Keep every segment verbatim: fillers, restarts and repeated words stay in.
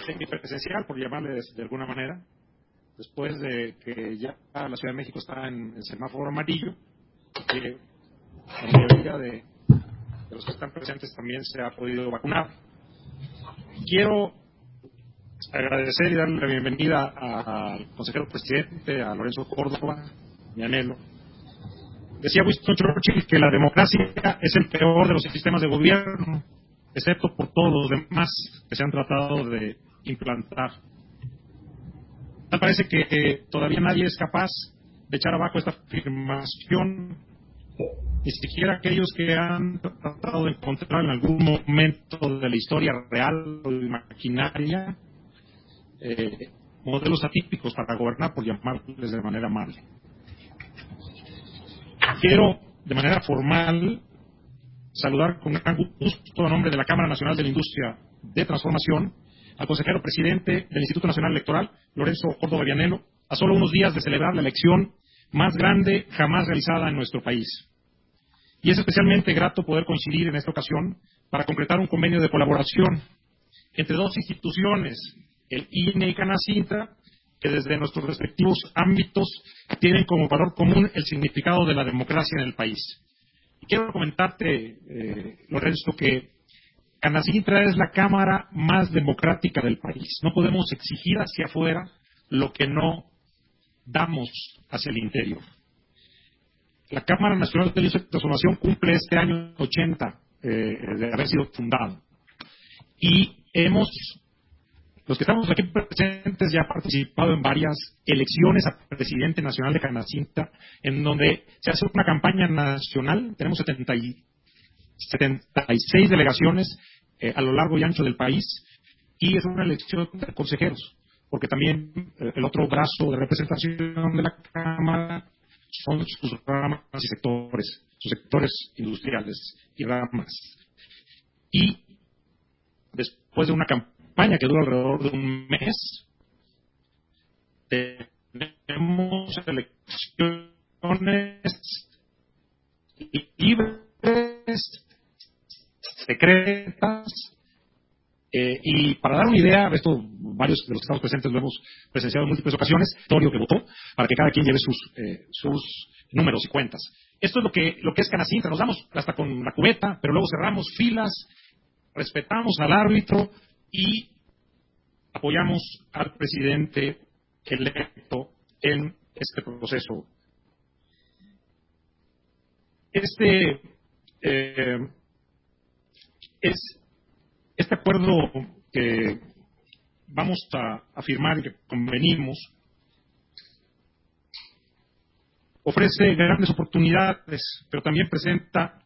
semipresencial, por llamarle de, de alguna manera, después de que ya la Ciudad de México está en el semáforo amarillo, que la mayoría de, de los que están presentes también se ha podido vacunar. Quiero agradecer y darle la bienvenida al consejero presidente, a Lorenzo Córdoba, mi anhelo. Decía Winston Churchill que la democracia es el peor de los sistemas de gobierno, excepto por todos los demás que se han tratado de implantar. Me parece que eh, todavía nadie es capaz de echar abajo esta afirmación, ni siquiera aquellos que han tratado de encontrar en algún momento de la historia real o imaginaria eh, modelos atípicos para gobernar, por llamarles de manera amable. Quiero, de manera formal, saludar con gran gusto a nombre de la Cámara Nacional de la Industria de Transformación al consejero presidente del Instituto Nacional Electoral, Lorenzo Córdoba Vianello, a solo unos días de celebrar la elección más grande jamás realizada en nuestro país. Y es especialmente grato poder coincidir en esta ocasión para concretar un convenio de colaboración entre dos instituciones, el I N E y Canacintra, que desde nuestros respectivos ámbitos tienen como valor común el significado de la democracia en el país. Y quiero comentarte, eh, Lorenzo, que Canacintra es la cámara más democrática del país. No podemos exigir hacia afuera lo que no damos hacia el interior. La Cámara Nacional de Transformación cumple este año ochenta eh, de haber sido fundada. Y hemos, los que estamos aquí presentes, ya participado en varias elecciones a presidente nacional de Canacintra, en donde se hace una campaña nacional. Tenemos setenta y seis delegaciones eh, a lo largo y ancho del país, y es una elección de consejeros, porque también eh, el otro brazo de representación de la Cámara son sus ramas y sectores, sus sectores industriales y ramas. Y después de una campaña que dura alrededor de un mes, tenemos elecciones libres, secretas, eh, y para dar una idea, esto varios de los que estamos presentes lo hemos presenciado en múltiples ocasiones, Torio que votó, para que cada quien lleve sus, eh, sus números y cuentas. Esto es lo que, lo que es Canacintra, nos damos hasta con la cubeta, pero luego cerramos filas, respetamos al árbitro y apoyamos al presidente electo en este proceso. Este eh, es este acuerdo que vamos a, a firmar y que convenimos ofrece grandes oportunidades, pero también presenta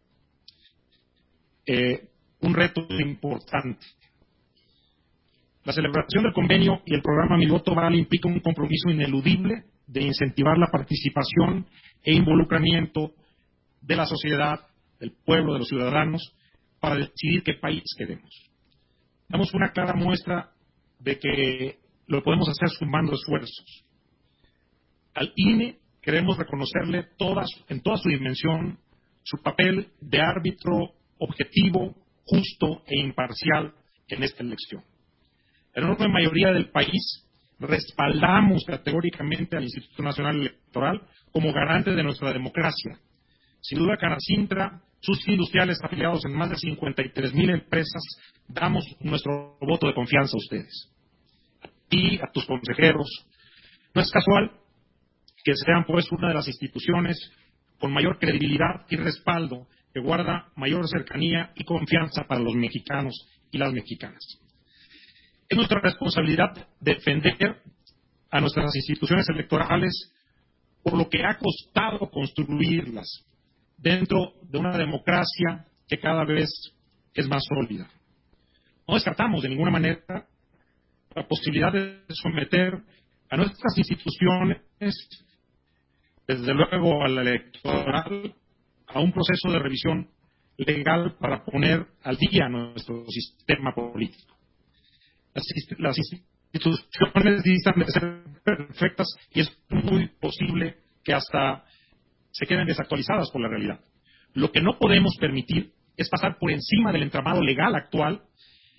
eh, un reto importante. La celebración del convenio y el programa Mi Voto Vale implica un compromiso ineludible de incentivar la participación e involucramiento de la sociedad, del pueblo, de los ciudadanos, para decidir qué país queremos. Damos una clara muestra de que lo podemos hacer sumando esfuerzos. Al I N E queremos reconocerle todas, en toda su dimensión, su papel de árbitro objetivo, justo e imparcial en esta elección. La enorme mayoría del país respaldamos categóricamente al Instituto Nacional Electoral como garante de nuestra democracia. Sin duda, Canacintra, sus industriales afiliados en más de cincuenta y tres mil empresas, damos nuestro voto de confianza a ustedes. Y a tus consejeros. No es casual que sean pues una de las instituciones con mayor credibilidad y respaldo, que guarda mayor cercanía y confianza para los mexicanos y las mexicanas. Es nuestra responsabilidad defender a nuestras instituciones electorales por lo que ha costado construirlas dentro de una democracia que cada vez es más sólida. No descartamos de ninguna manera la posibilidad de someter a nuestras instituciones, desde luego a la electoral, a un proceso de revisión legal para poner al día nuestro sistema político. Las, las instituciones distan de ser perfectas y es muy posible que hasta se queden desactualizadas por la realidad. Lo que no podemos permitir es pasar por encima del entramado legal actual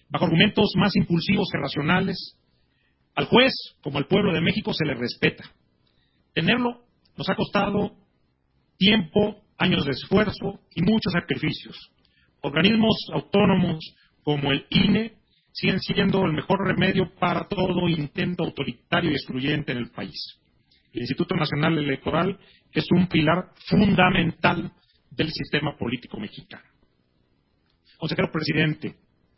bajo argumentos más impulsivos que racionales. Al juez, como al pueblo de México, se le respeta. Tenerlo nos ha costado tiempo, años de esfuerzo y muchos sacrificios. Organismos autónomos como el I N E siguen siendo el mejor remedio para todo intento autoritario y excluyente en el país. El Instituto Nacional Electoral es un pilar fundamental del sistema político mexicano. Consejero presidente,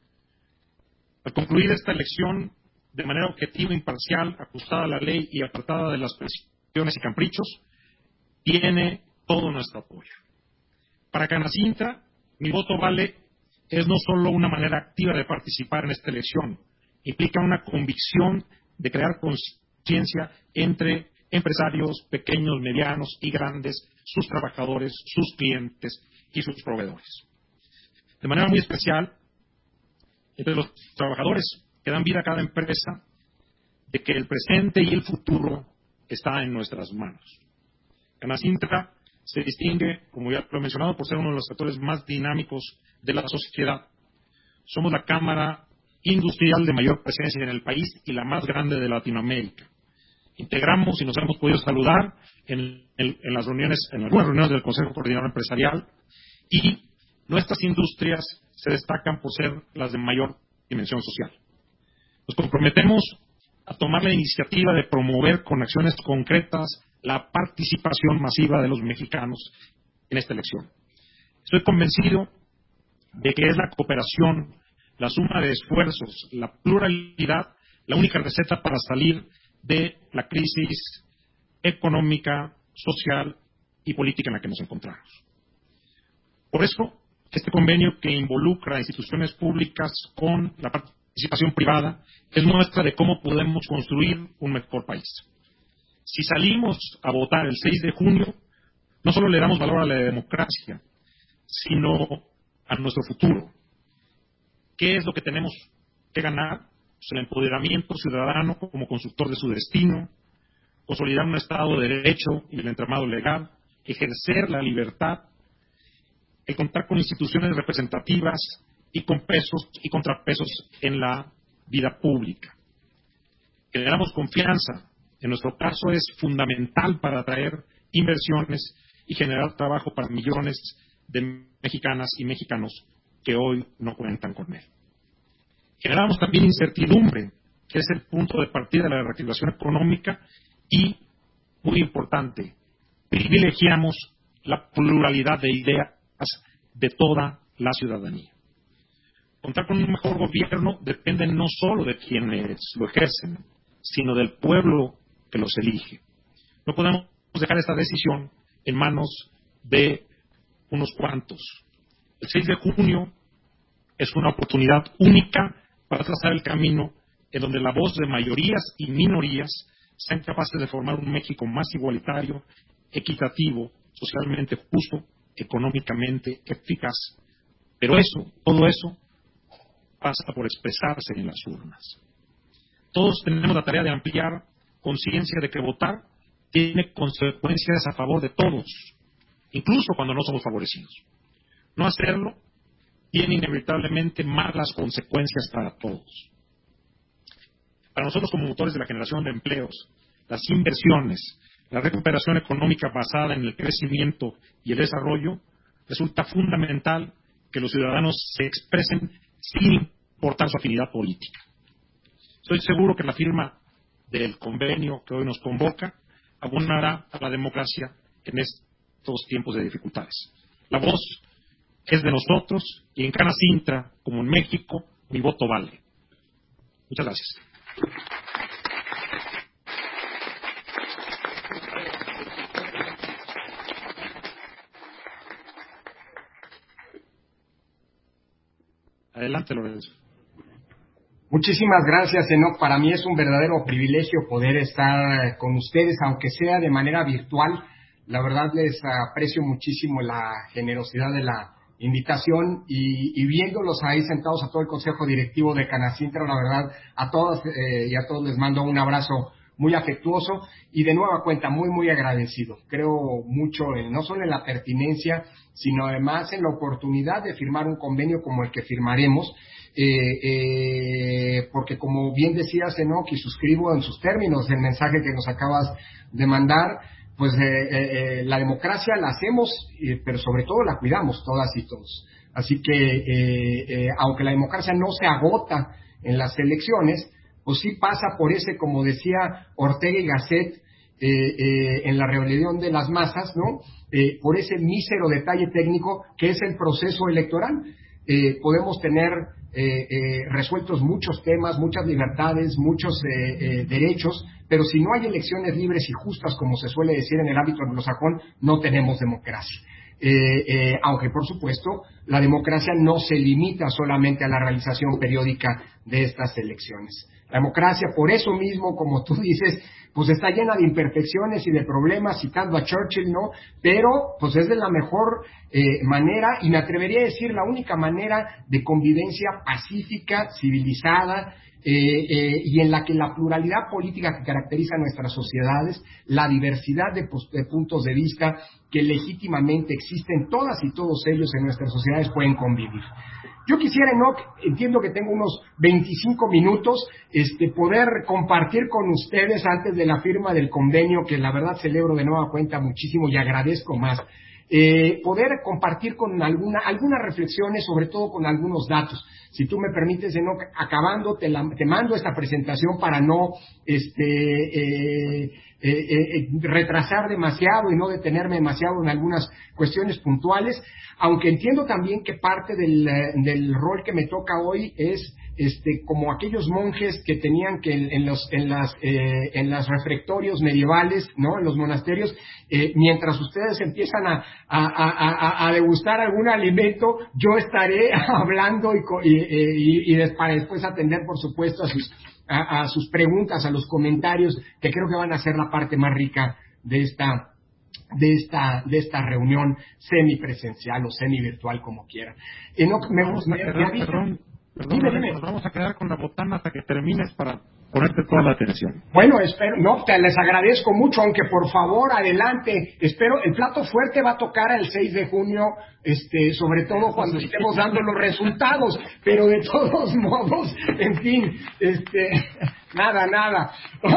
al concluir esta elección de manera objetiva, imparcial, ajustada a la ley y apartada de las presiones y caprichos, tiene todo nuestro apoyo. Para Canacintra, mi voto vale es no solo una manera activa de participar en esta elección, implica una convicción de crear conciencia entre empresarios pequeños, medianos y grandes, sus trabajadores, sus clientes y sus proveedores. De manera muy especial, entre los trabajadores que dan vida a cada empresa, de que el presente y el futuro está en nuestras manos. Canacintra se distingue, como ya lo he mencionado, por ser uno de los sectores más dinámicos de la sociedad. Somos la cámara industrial de mayor presencia en el país y la más grande de Latinoamérica. Integramos y nos hemos podido saludar en, en, en las reuniones, en algunas reuniones del Consejo Coordinador Empresarial, y nuestras industrias se destacan por ser las de mayor dimensión social. Nos comprometemos a tomar la iniciativa de promover con acciones concretas la participación masiva de los mexicanos en esta elección. Estoy convencido de que es la cooperación, la suma de esfuerzos, la pluralidad, la única receta para salir de la crisis económica, social y política en la que nos encontramos. Por eso, este convenio, que involucra a instituciones públicas con la participación privada, es muestra de cómo podemos construir un mejor país. Si salimos a votar el seis de junio, no solo le damos valor a la democracia, sino a nuestro futuro. ¿Qué es lo que tenemos que ganar? Pues el empoderamiento ciudadano como constructor de su destino, consolidar un Estado de Derecho y el entramado legal, ejercer la libertad, el contar con instituciones representativas y con pesos y contrapesos en la vida pública. Generamos confianza. En nuestro caso es fundamental para atraer inversiones y generar trabajo para millones de mexicanas y mexicanos que hoy no cuentan con él. Generamos también incertidumbre, que es el punto de partida de la reactivación económica, y, muy importante, privilegiamos la pluralidad de ideas de toda la ciudadanía. Contar con un mejor gobierno depende no solo de quienes lo ejercen, sino del pueblo que los elige. No podemos dejar esta decisión en manos de unos cuantos. El seis de junio es una oportunidad única para trazar el camino en donde la voz de mayorías y minorías sean capaces de formar un México más igualitario, equitativo, socialmente justo, económicamente eficaz. Pero eso, todo eso, pasa por expresarse en las urnas. Todos tenemos la tarea de ampliar conciencia de que votar tiene consecuencias a favor de todos, incluso cuando no somos favorecidos. No hacerlo tiene inevitablemente malas consecuencias para todos. Para nosotros, como motores de la generación de empleos, las inversiones, la recuperación económica basada en el crecimiento y el desarrollo, resulta fundamental que los ciudadanos se expresen sin importar su afinidad política. Estoy seguro que la firma del convenio que hoy nos convoca abonará a la democracia en estos tiempos de dificultades. La voz es de nosotros, y en Canacintra, como en México, mi voto vale. Muchas gracias. Adelante, Lorenzo. Muchísimas gracias, Enoc. Para mí es un verdadero privilegio poder estar con ustedes, aunque sea de manera virtual. La verdad, les aprecio muchísimo la generosidad de la invitación, y, y viéndolos ahí sentados a todo el Consejo Directivo de Canacintra, la verdad, a todas eh, y a todos les mando un abrazo muy afectuoso y de nueva cuenta muy, muy agradecido. Creo mucho en, no solo en la pertinencia, sino además en la oportunidad de firmar un convenio como el que firmaremos, eh, eh, porque como bien decía Enoc, y suscribo en sus términos el mensaje que nos acabas de mandar, pues eh, eh, la democracia la hacemos, eh, pero sobre todo la cuidamos todas y todos. Así que, eh, eh, aunque la democracia no se agota en las elecciones, pues sí pasa por ese, como decía Ortega y Gasset, eh, eh, en la rebelión de las masas, ¿no? Eh, por ese mísero detalle técnico que es el proceso electoral. Eh, podemos tener eh, eh, resueltos muchos temas, muchas libertades, muchos eh, eh, derechos, pero si no hay elecciones libres y justas, como se suele decir en el ámbito anglosajón, no tenemos democracia. Eh, eh, aunque, por supuesto, la democracia no se limita solamente a la realización periódica de estas elecciones. La democracia, por eso mismo, como tú dices, pues está llena de imperfecciones y de problemas, citando a Churchill, ¿no? Pero, pues es de la mejor eh, manera, y me atrevería a decir la única manera de convivencia pacífica, civilizada, eh, eh, y en la que la pluralidad política que caracteriza a nuestras sociedades, la diversidad de, pues, de puntos de vista que legítimamente existen, todas y todos ellos en nuestras sociedades pueden convivir. Yo quisiera, Enoc, entiendo que tengo unos veinticinco minutos, este, poder compartir con ustedes antes de la firma del convenio, que la verdad celebro de nueva cuenta muchísimo y agradezco más, eh, poder compartir con alguna, algunas reflexiones, sobre todo con algunos datos. Si tú me permites, Enoc, acabando, te, la, te mando esta presentación para no este, eh, eh, eh, retrasar demasiado y no detenerme demasiado en algunas cuestiones puntuales, aunque entiendo también que parte del, del rol que me toca hoy es este como aquellos monjes que tenían que en, en los en las eh, en las refectorios medievales, ¿no? En los monasterios, eh, mientras ustedes empiezan a, a, a, a degustar algún alimento, yo estaré hablando y, y, y, y para después atender, por supuesto, a sus a, a sus preguntas, a los comentarios, que creo que van a ser la parte más rica de esta de esta de esta reunión semipresencial o semivirtual, como quiera. Enoc, me vamos me, a quedar, me avisa. perdón, perdón, Dime, Lorenzo, dime. nos vamos a quedar con la botana hasta que termines para ponerte toda la atención. Bueno, espero, no, te les agradezco mucho, aunque por favor, adelante. Espero, el plato fuerte va a tocar el seis de junio, este, sobre todo cuando estemos dando los resultados, pero de todos modos, en fin, este, nada, nada.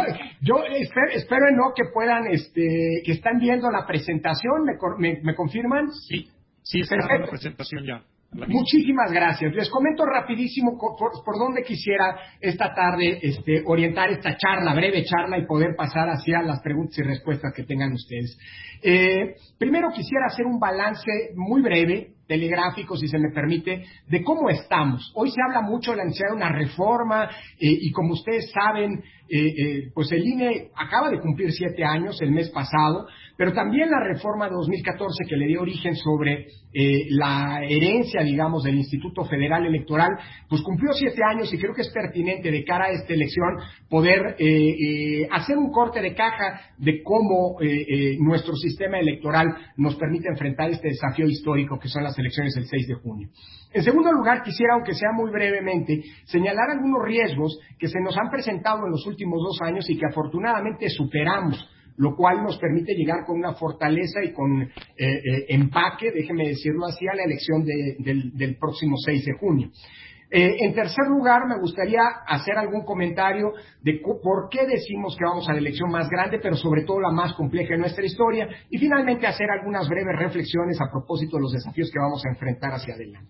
Yo espero, espero no que puedan, este, que están viendo la presentación, ¿me, me, me confirman? Sí, sí, está la presentación ya. Muchísimas gracias. Les comento rapidísimo por, por dónde quisiera esta tarde este, orientar esta charla, breve charla, y poder pasar hacia las preguntas y respuestas que tengan ustedes. Eh, primero quisiera hacer un balance muy breve, telegráfico, si se me permite, de cómo estamos. Hoy se habla mucho de la necesidad de una reforma, eh, y como ustedes saben, eh, eh, pues el I N E acaba de cumplir siete años el mes pasado, pero también la reforma de dos mil catorce que le dio origen sobre eh, la herencia, digamos, del Instituto Federal Electoral, pues cumplió siete años, y creo que es pertinente de cara a esta elección poder eh, eh, hacer un corte de caja de cómo eh, eh, nuestro sistema electoral nos permite enfrentar este desafío histórico que son las elecciones del seis de junio. En segundo lugar, quisiera, aunque sea muy brevemente, señalar algunos riesgos que se nos han presentado en los últimos dos años y que afortunadamente superamos, lo cual nos permite llegar con una fortaleza y con eh, eh, empaque, déjeme decirlo así, a la elección de, del, del próximo seis de junio. Eh, en tercer lugar, me gustaría hacer algún comentario de por qué decimos que vamos a la elección más grande, pero sobre todo la más compleja de nuestra historia, y finalmente hacer algunas breves reflexiones a propósito de los desafíos que vamos a enfrentar hacia adelante.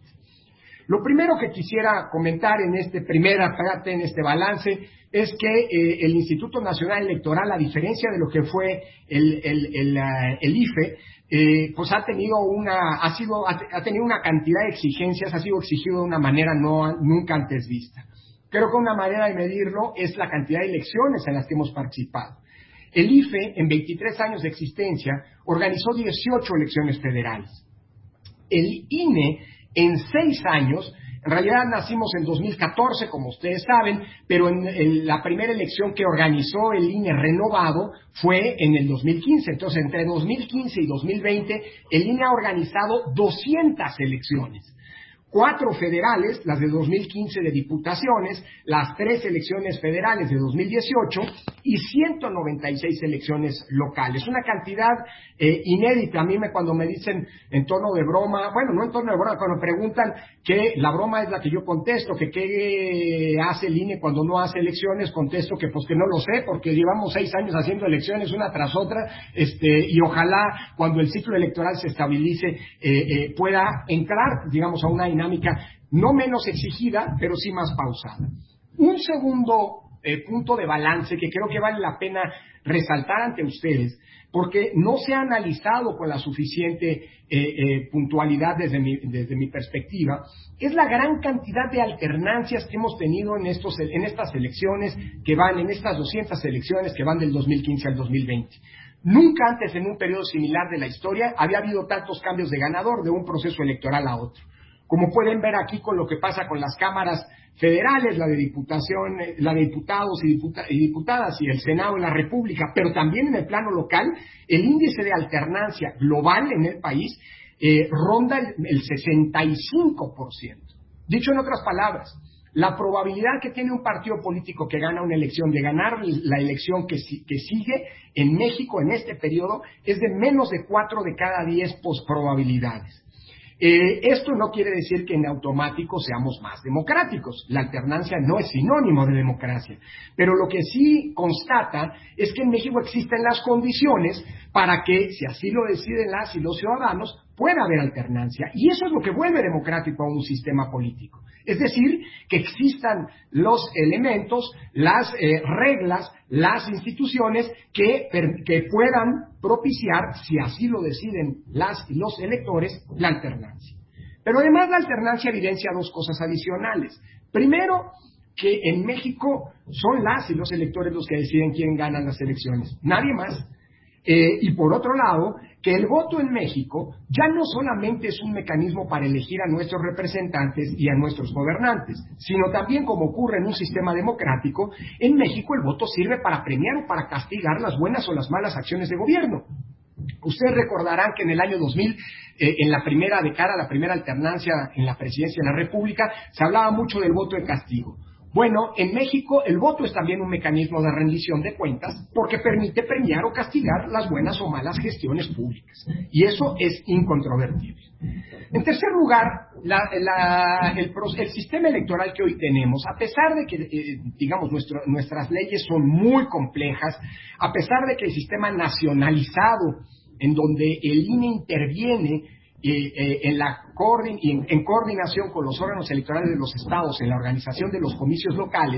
Lo primero que quisiera comentar en este primera parte, en este balance, es que eh, el Instituto Nacional Electoral, a diferencia de lo que fue el, el, el, uh, el I F E, eh, pues ha tenido una, ha sido, ha, ha tenido una cantidad de exigencias, ha sido exigido de una manera no, nunca antes vista. Creo que una manera de medirlo es la cantidad de elecciones en las que hemos participado. El I F E, en veintitrés años de existencia, organizó dieciocho elecciones federales. El I N E, en seis años, en realidad nacimos en dos mil catorce, como ustedes saben, pero en, en la primera elección que organizó el I N E renovado fue en el dos mil quince. Entonces, entre dos mil quince y dos mil veinte, el I N E ha organizado doscientas elecciones. cuatro federales, las de dos mil quince de diputaciones, las tres elecciones federales de dos mil dieciocho y ciento noventa y seis elecciones locales. Una cantidad eh, inédita. A mí me, cuando me dicen en tono de broma, bueno, no en tono de broma, cuando me preguntan que la broma es la que yo contesto, que qué hace el I N E cuando no hace elecciones, contesto que pues que no lo sé, porque llevamos seis años haciendo elecciones una tras otra, este, y ojalá cuando el ciclo electoral se estabilice eh, eh, pueda entrar, digamos, a una dinámica no menos exigida, pero sí más pausada. Un segundo eh, punto de balance que creo que vale la pena resaltar ante ustedes, porque no se ha analizado con la suficiente eh, eh, puntualidad desde mi, desde mi perspectiva, es la gran cantidad de alternancias que hemos tenido en, estos, en estas elecciones que van, en estas doscientas elecciones que van del dos mil quince al dos mil veinte. Nunca antes en un periodo similar de la historia había habido tantos cambios de ganador de un proceso electoral a otro. Como pueden ver aquí con lo que pasa con las cámaras federales, la de diputación, la de diputados y, diputa, y diputadas y el Senado de la República, pero también en el plano local, el índice de alternancia global en el país eh, ronda el, el sesenta y cinco por ciento. Dicho en otras palabras, la probabilidad que tiene un partido político que gana una elección de ganar la elección que, que sigue en México en este periodo es de menos de cuatro de cada diez probabilidades. Eh, esto no quiere decir que en automático seamos más democráticos. La alternancia no es sinónimo de democracia. Pero lo que sí constata es que en México existen las condiciones para que, si así lo deciden las y los ciudadanos, pueda haber alternancia. Y eso es lo que vuelve democrático a un sistema político. Es decir, que existan los elementos, las eh, reglas, las instituciones que, que puedan propiciar, si así lo deciden las y los electores, la alternancia. Pero además la alternancia evidencia dos cosas adicionales. Primero, que en México son las y los electores los que deciden quién gana las elecciones, nadie más. Eh, y por otro lado, que el voto en México ya no solamente es un mecanismo para elegir a nuestros representantes y a nuestros gobernantes, sino también, como ocurre en un sistema democrático, en México el voto sirve para premiar o para castigar las buenas o las malas acciones de gobierno. Ustedes recordarán que en el año dos mil, eh, en la primera década, la primera alternancia en la presidencia de la República, se hablaba mucho del voto de castigo. Bueno, en México el voto es también un mecanismo de rendición de cuentas porque permite premiar o castigar las buenas o malas gestiones públicas. Y eso es incontrovertible. En tercer lugar, la, la, el, el sistema electoral que hoy tenemos, a pesar de que, eh, digamos, nuestro, nuestras leyes son muy complejas, a pesar de que el sistema nacionalizado, en donde el I N E interviene, Eh, eh, en, la coordin en, en coordinación con los órganos electorales de los estados, en la organización de los comicios locales,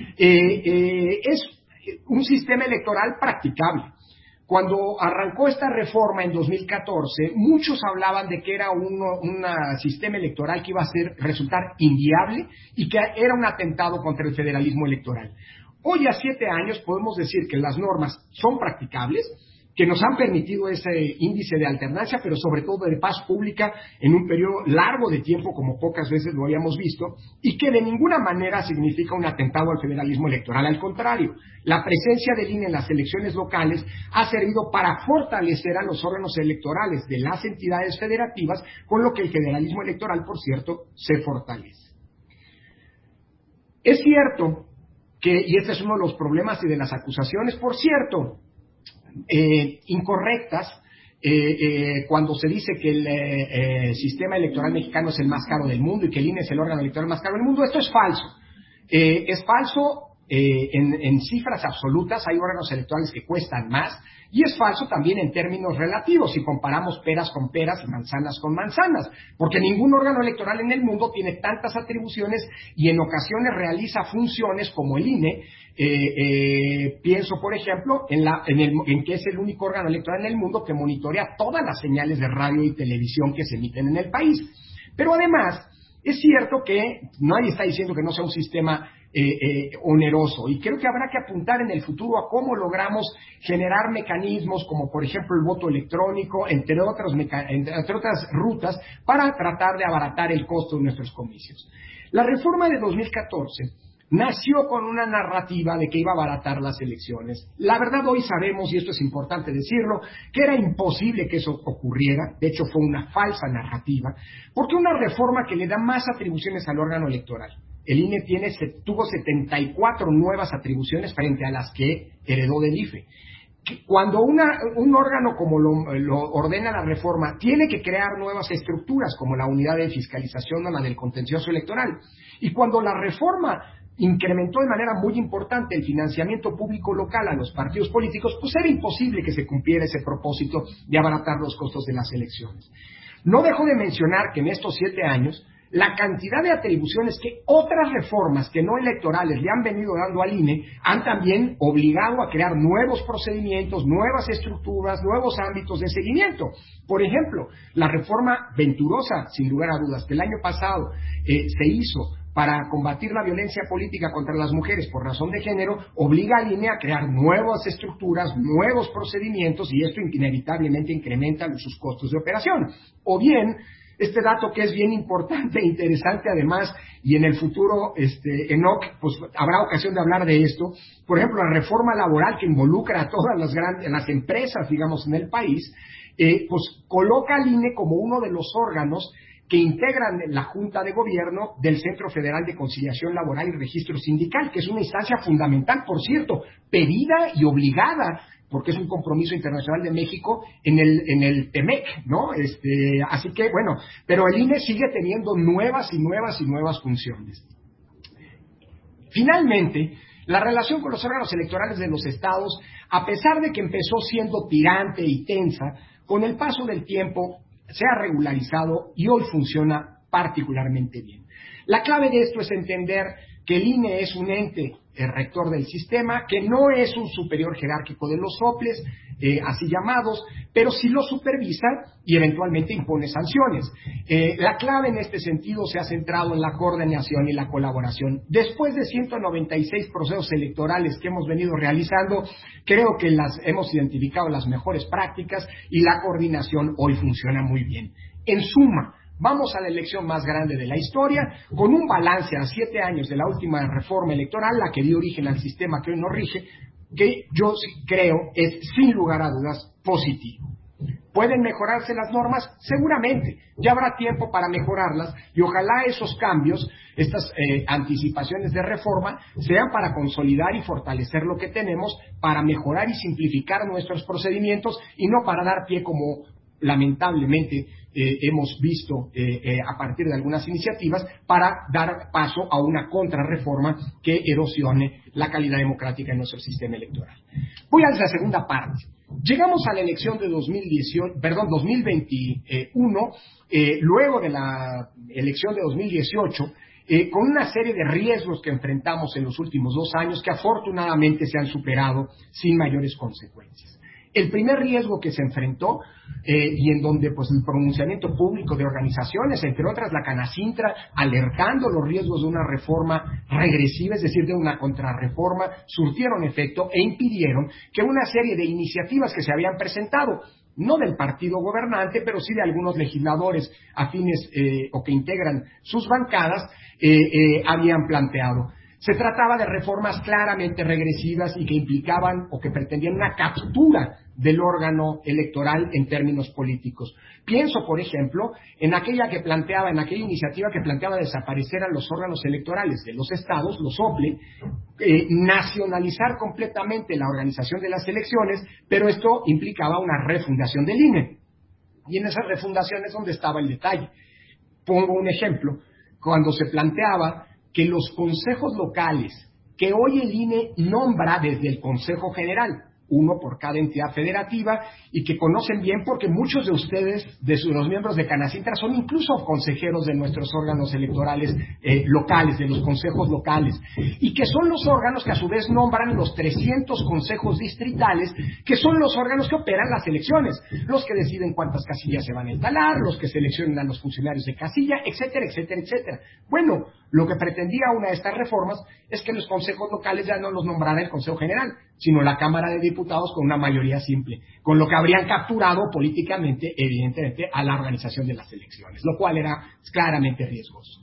eh, eh, es un sistema electoral practicable. Cuando arrancó esta reforma en dos mil catorce, muchos hablaban de que era un sistema electoral que iba a ser, resultar inviable y que era un atentado contra el federalismo electoral. Hoy, a siete años, podemos decir que las normas son practicables, que nos han permitido ese índice de alternancia, pero sobre todo de paz pública en un periodo largo de tiempo, como pocas veces lo habíamos visto, y que de ninguna manera significa un atentado al federalismo electoral. Al contrario, la presencia del I N E en las elecciones locales ha servido para fortalecer a los órganos electorales de las entidades federativas, con lo que el federalismo electoral, por cierto, se fortalece. Es cierto que, y este es uno de los problemas y de las acusaciones, por cierto, Eh, incorrectas eh, eh, cuando se dice que el eh, eh, sistema electoral mexicano es el más caro del mundo y que el I N E es el órgano electoral más caro del mundo. Esto es falso. Eh, es falso eh, en, en cifras absolutas. Hay órganos electorales que cuestan más, y es falso también en términos relativos si comparamos peras con peras y manzanas con manzanas, porque ningún órgano electoral en el mundo tiene tantas atribuciones y en ocasiones realiza funciones como el I N E. Eh, eh, pienso, por ejemplo, en, la, en, el, en que es el único órgano electoral en el mundo que monitorea todas las señales de radio y televisión que se emiten en el país. Pero además, es cierto que nadie está diciendo que no sea un sistema eh, eh, oneroso, y creo que habrá que apuntar en el futuro a cómo logramos generar mecanismos como, por ejemplo, el voto electrónico, entre otras, entre otras rutas, para tratar de abaratar el costo de nuestros comicios. La reforma de dos mil catorce nació con una narrativa de que iba a abaratar las elecciones. La verdad, hoy sabemos, y esto es importante decirlo, que era imposible que eso ocurriera. De hecho, fue una falsa narrativa, porque una reforma que le da más atribuciones al órgano electoral. El I N E tiene, tuvo setenta y cuatro nuevas atribuciones frente a las que heredó del I F E. Cuando una, un órgano como lo, lo ordena la reforma, tiene que crear nuevas estructuras, como la unidad de fiscalización o la del contencioso electoral. Y cuando la reforma incrementó de manera muy importante el financiamiento público local a los partidos políticos, pues era imposible que se cumpliera ese propósito de abaratar los costos de las elecciones. No dejo de mencionar que en estos siete años, la cantidad de atribuciones que otras reformas que no electorales le han venido dando al I N E han también obligado a crear nuevos procedimientos, nuevas estructuras, nuevos ámbitos de seguimiento. Por ejemplo, la reforma venturosa, sin lugar a dudas, que el año pasado eh, se hizo para combatir la violencia política contra las mujeres por razón de género, obliga al I N E a crear nuevas estructuras, nuevos procedimientos, y esto inevitablemente incrementa sus costos de operación. O bien, este dato que es bien importante e interesante además, y en el futuro, este, Enoc, pues habrá ocasión de hablar de esto. Por ejemplo, la reforma laboral que involucra a todas las grandes, las empresas, digamos, en el país, eh, pues coloca al I N E como uno de los órganos que integran la Junta de Gobierno del Centro Federal de Conciliación Laboral y Registro Sindical, que es una instancia fundamental, por cierto, pedida y obligada, porque es un compromiso internacional de México en el, en el T M E C, ¿no? Este, así que, bueno, pero el I N E sigue teniendo nuevas y nuevas y nuevas funciones. Finalmente, la relación con los órganos electorales de los estados, a pesar de que empezó siendo tirante y tensa, con el paso del tiempo se ha regularizado y hoy funciona particularmente bien. La clave de esto es entender que el I N E es un ente el rector del sistema, que no es un superior jerárquico de los soples, eh, así llamados, pero sí lo supervisa y eventualmente impone sanciones. Eh, la clave en este sentido se ha centrado en la coordinación y la colaboración. Después de ciento noventa y seis procesos electorales que hemos venido realizando, creo que las hemos identificado las mejores prácticas y la coordinación hoy funciona muy bien. En suma, vamos a la elección más grande de la historia, con un balance a siete años de la última reforma electoral, la que dio origen al sistema que hoy nos rige, que yo creo es, sin lugar a dudas, positivo. ¿Pueden mejorarse las normas? Seguramente. Ya habrá tiempo para mejorarlas y ojalá esos cambios, estas eh, anticipaciones de reforma, sean para consolidar y fortalecer lo que tenemos, para mejorar y simplificar nuestros procedimientos y no para dar pie, como lamentablemente eh, hemos visto eh, eh, a partir de algunas iniciativas, para dar paso a una contrarreforma que erosione la calidad democrática en nuestro sistema electoral. Voy a la segunda parte. Llegamos a la elección de dos mil dieciocho, perdón, dos mil veintiuno, eh, luego de la elección de dos mil dieciocho, eh, con una serie de riesgos que enfrentamos en los últimos dos años que afortunadamente se han superado sin mayores consecuencias. El primer riesgo que se enfrentó, eh, y en donde pues el pronunciamiento público de organizaciones, entre otras la Canacintra, alertando los riesgos de una reforma regresiva, es decir, de una contrarreforma, surtieron efecto e impidieron que una serie de iniciativas que se habían presentado, no del partido gobernante, pero sí de algunos legisladores afines eh, o que integran sus bancadas, eh, eh, habían planteado. Se trataba de reformas claramente regresivas y que implicaban o que pretendían una captura del órgano electoral en términos políticos. Pienso, por ejemplo, en aquella que planteaba, en aquella iniciativa que planteaba desaparecer a los órganos electorales de los estados, los OPLE, eh, nacionalizar completamente la organización de las elecciones, pero esto implicaba una refundación del I N E. Y en esas refundaciones, ¿dónde estaba el detalle? Pongo un ejemplo. Cuando se planteaba que los consejos locales, que hoy el I N E nombra desde el Consejo General, uno por cada entidad federativa, y que conocen bien porque muchos de ustedes, de sus, los miembros de Canacintra, son incluso consejeros de nuestros órganos electorales eh, locales, de los consejos locales, y que son los órganos que a su vez nombran los trescientos consejos distritales, que son los órganos que operan las elecciones, los que deciden cuántas casillas se van a instalar, los que seleccionan a los funcionarios de casilla, etcétera, etcétera, etcétera. Bueno, lo que pretendía una de estas reformas es que los consejos locales ya no los nombrara el Consejo General, sino la Cámara de Diputados con una mayoría simple, con lo que habrían capturado políticamente, evidentemente, a la organización de las elecciones, lo cual era claramente riesgoso.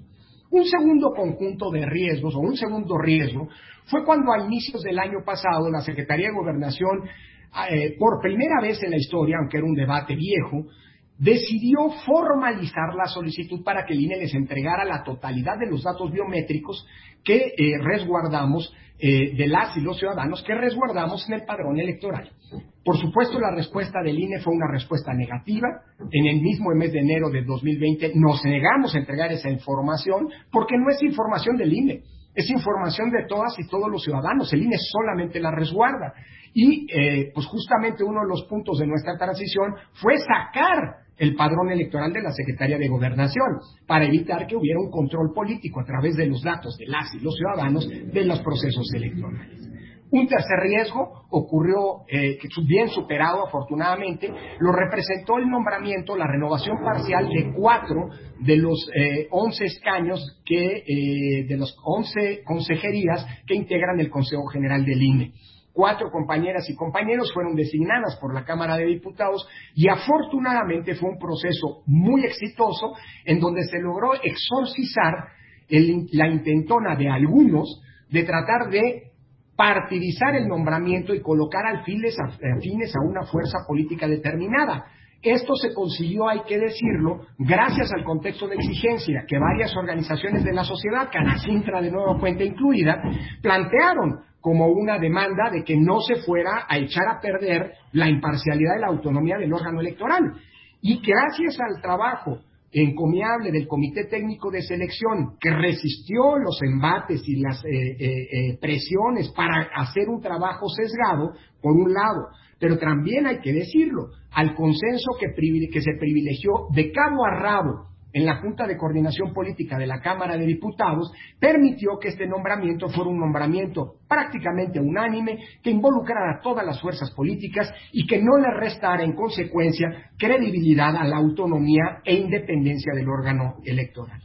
Un segundo conjunto de riesgos, o un segundo riesgo, fue cuando a inicios del año pasado la Secretaría de Gobernación, eh, por primera vez en la historia, aunque era un debate viejo, decidió formalizar la solicitud para que el I N E les entregara la totalidad de los datos biométricos que eh, resguardamos eh, de las y los ciudadanos que resguardamos en el padrón electoral. Por supuesto, la respuesta del I N E fue una respuesta negativa. En el mismo mes de enero de dos mil veinte nos negamos a entregar esa información porque no es información del I N E, es información de todas y todos los ciudadanos. El I N E solamente la resguarda. Y eh, pues justamente uno de los puntos de nuestra transición fue sacar el padrón electoral de la Secretaría de Gobernación para evitar que hubiera un control político a través de los datos de las y los ciudadanos de los procesos electorales. Un tercer riesgo ocurrió, eh, que bien superado afortunadamente, lo representó el nombramiento, la renovación parcial de cuatro de los eh, once escaños, que, eh, de las once consejerías que integran el Consejo General del I N E. Cuatro compañeras y compañeros fueron designadas por la Cámara de Diputados y afortunadamente fue un proceso muy exitoso en donde se logró exorcizar el, la intentona de algunos de tratar de partidizar el nombramiento y colocar alfiles afines a una fuerza política determinada. Esto se consiguió, hay que decirlo, gracias al contexto de exigencia que varias organizaciones de la sociedad, Canacintra de nueva cuenta incluida, plantearon como una demanda de que no se fuera a echar a perder la imparcialidad y la autonomía del órgano electoral. Y gracias al trabajo encomiable del Comité Técnico de Selección, que resistió los embates y las eh, eh, eh, presiones para hacer un trabajo sesgado, por un lado, pero también hay que decirlo, al consenso que, que se privilegió de cabo a rabo en la Junta de Coordinación Política de la Cámara de Diputados, permitió que este nombramiento fuera un nombramiento prácticamente unánime, que involucrara a todas las fuerzas políticas y que no le restara en consecuencia credibilidad a la autonomía e independencia del órgano electoral.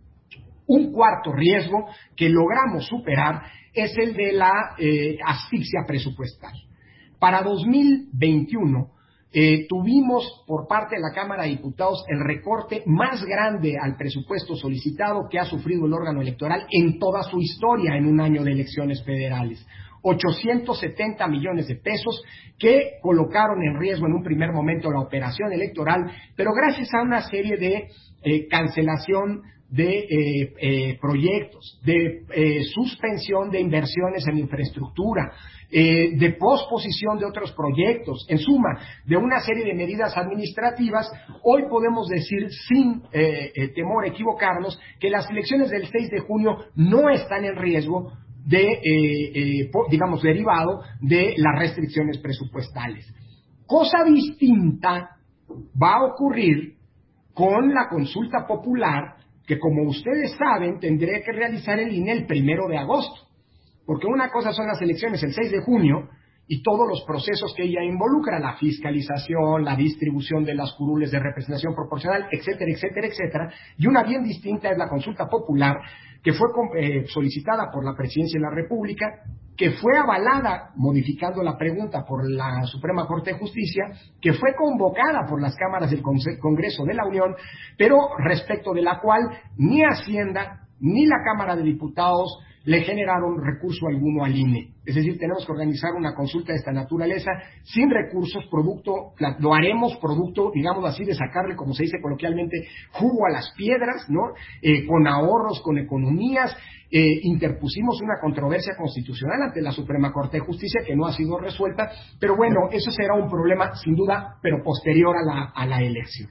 Un cuarto riesgo que logramos superar es el de la eh, asfixia presupuestal. Para dos mil veintiuno, Eh, tuvimos por parte de la Cámara de Diputados el recorte más grande al presupuesto solicitado que ha sufrido el órgano electoral en toda su historia en un año de elecciones federales. ochocientos setenta millones de pesos que colocaron en riesgo en un primer momento la operación electoral, pero gracias a una serie de eh, cancelación de eh, eh, proyectos, de eh, suspensión de inversiones en infraestructura, eh, de posposición de otros proyectos, en suma, de una serie de medidas administrativas, hoy podemos decir sin eh, eh, temor a equivocarnos que las elecciones del seis de junio no están en riesgo de, eh, eh, por, digamos, derivado de las restricciones presupuestales. Cosa distinta va a ocurrir con la consulta popular, que como ustedes saben, tendré que realizar el I N E el primero de agosto, porque una cosa son las elecciones el seis de junio y todos los procesos que ella involucra, la fiscalización, la distribución de las curules de representación proporcional, etcétera, etcétera, etcétera, y una bien distinta es la consulta popular, que fue eh, solicitada por la Presidencia de la República, que fue avalada, modificando la pregunta, por la Suprema Corte de Justicia, que fue convocada por las cámaras del Congreso de la Unión, pero respecto de la cual ni Hacienda ni la Cámara de Diputados le generaron recurso alguno al I N E. Es decir, tenemos que organizar una consulta de esta naturaleza sin recursos, producto, lo haremos producto, digamos así, de sacarle, como se dice coloquialmente, jugo a las piedras, ¿no? Eh, con ahorros, con economías. Eh, interpusimos una controversia constitucional ante la Suprema Corte de Justicia que no ha sido resuelta, pero bueno, eso será un problema sin duda, pero posterior a la, a la elección.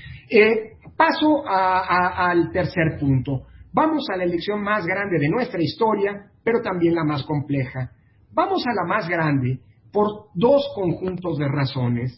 Eh, paso a, a, al tercer punto. Vamos a la elección más grande de nuestra historia, pero también la más compleja. Vamos a la más grande por dos conjuntos de razones.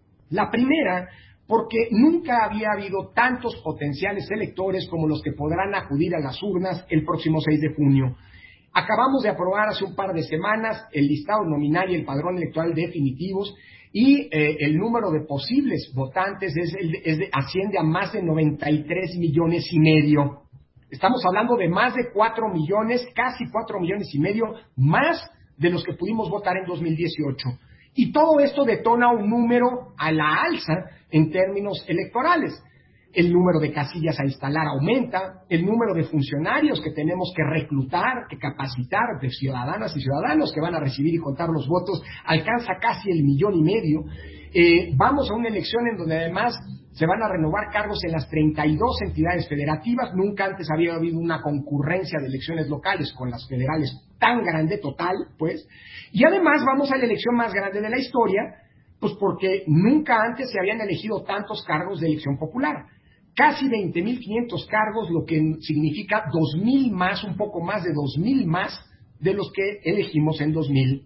La primera, porque nunca había habido tantos potenciales electores como los que podrán acudir a las urnas el próximo seis de junio. Acabamos de aprobar hace un par de semanas el listado nominal y el padrón electoral definitivos, y eh, el número de posibles votantes es el, es de, asciende a más de noventa y tres millones y medio. Estamos hablando de más de cuatro millones, casi cuatro millones y medio, más de los que pudimos votar en dos mil dieciocho. Y todo esto detona un número a la alza en términos electorales. el número de casillas a instalar aumenta, el número de funcionarios que tenemos que reclutar, que capacitar, de ciudadanas y ciudadanos que van a recibir y contar los votos, alcanza casi el millón y medio. Eh, vamos a una elección en donde además se van a renovar cargos en las treinta y dos entidades federativas. Nunca antes había habido una concurrencia de elecciones locales con las federales tan grande total, pues. Y además vamos a la elección más grande de la historia, pues porque nunca antes se habían elegido tantos cargos de elección popular. Casi veinte mil quinientos cargos, lo que significa dos mil más, un poco más de dos mil más de los que elegimos en dos mil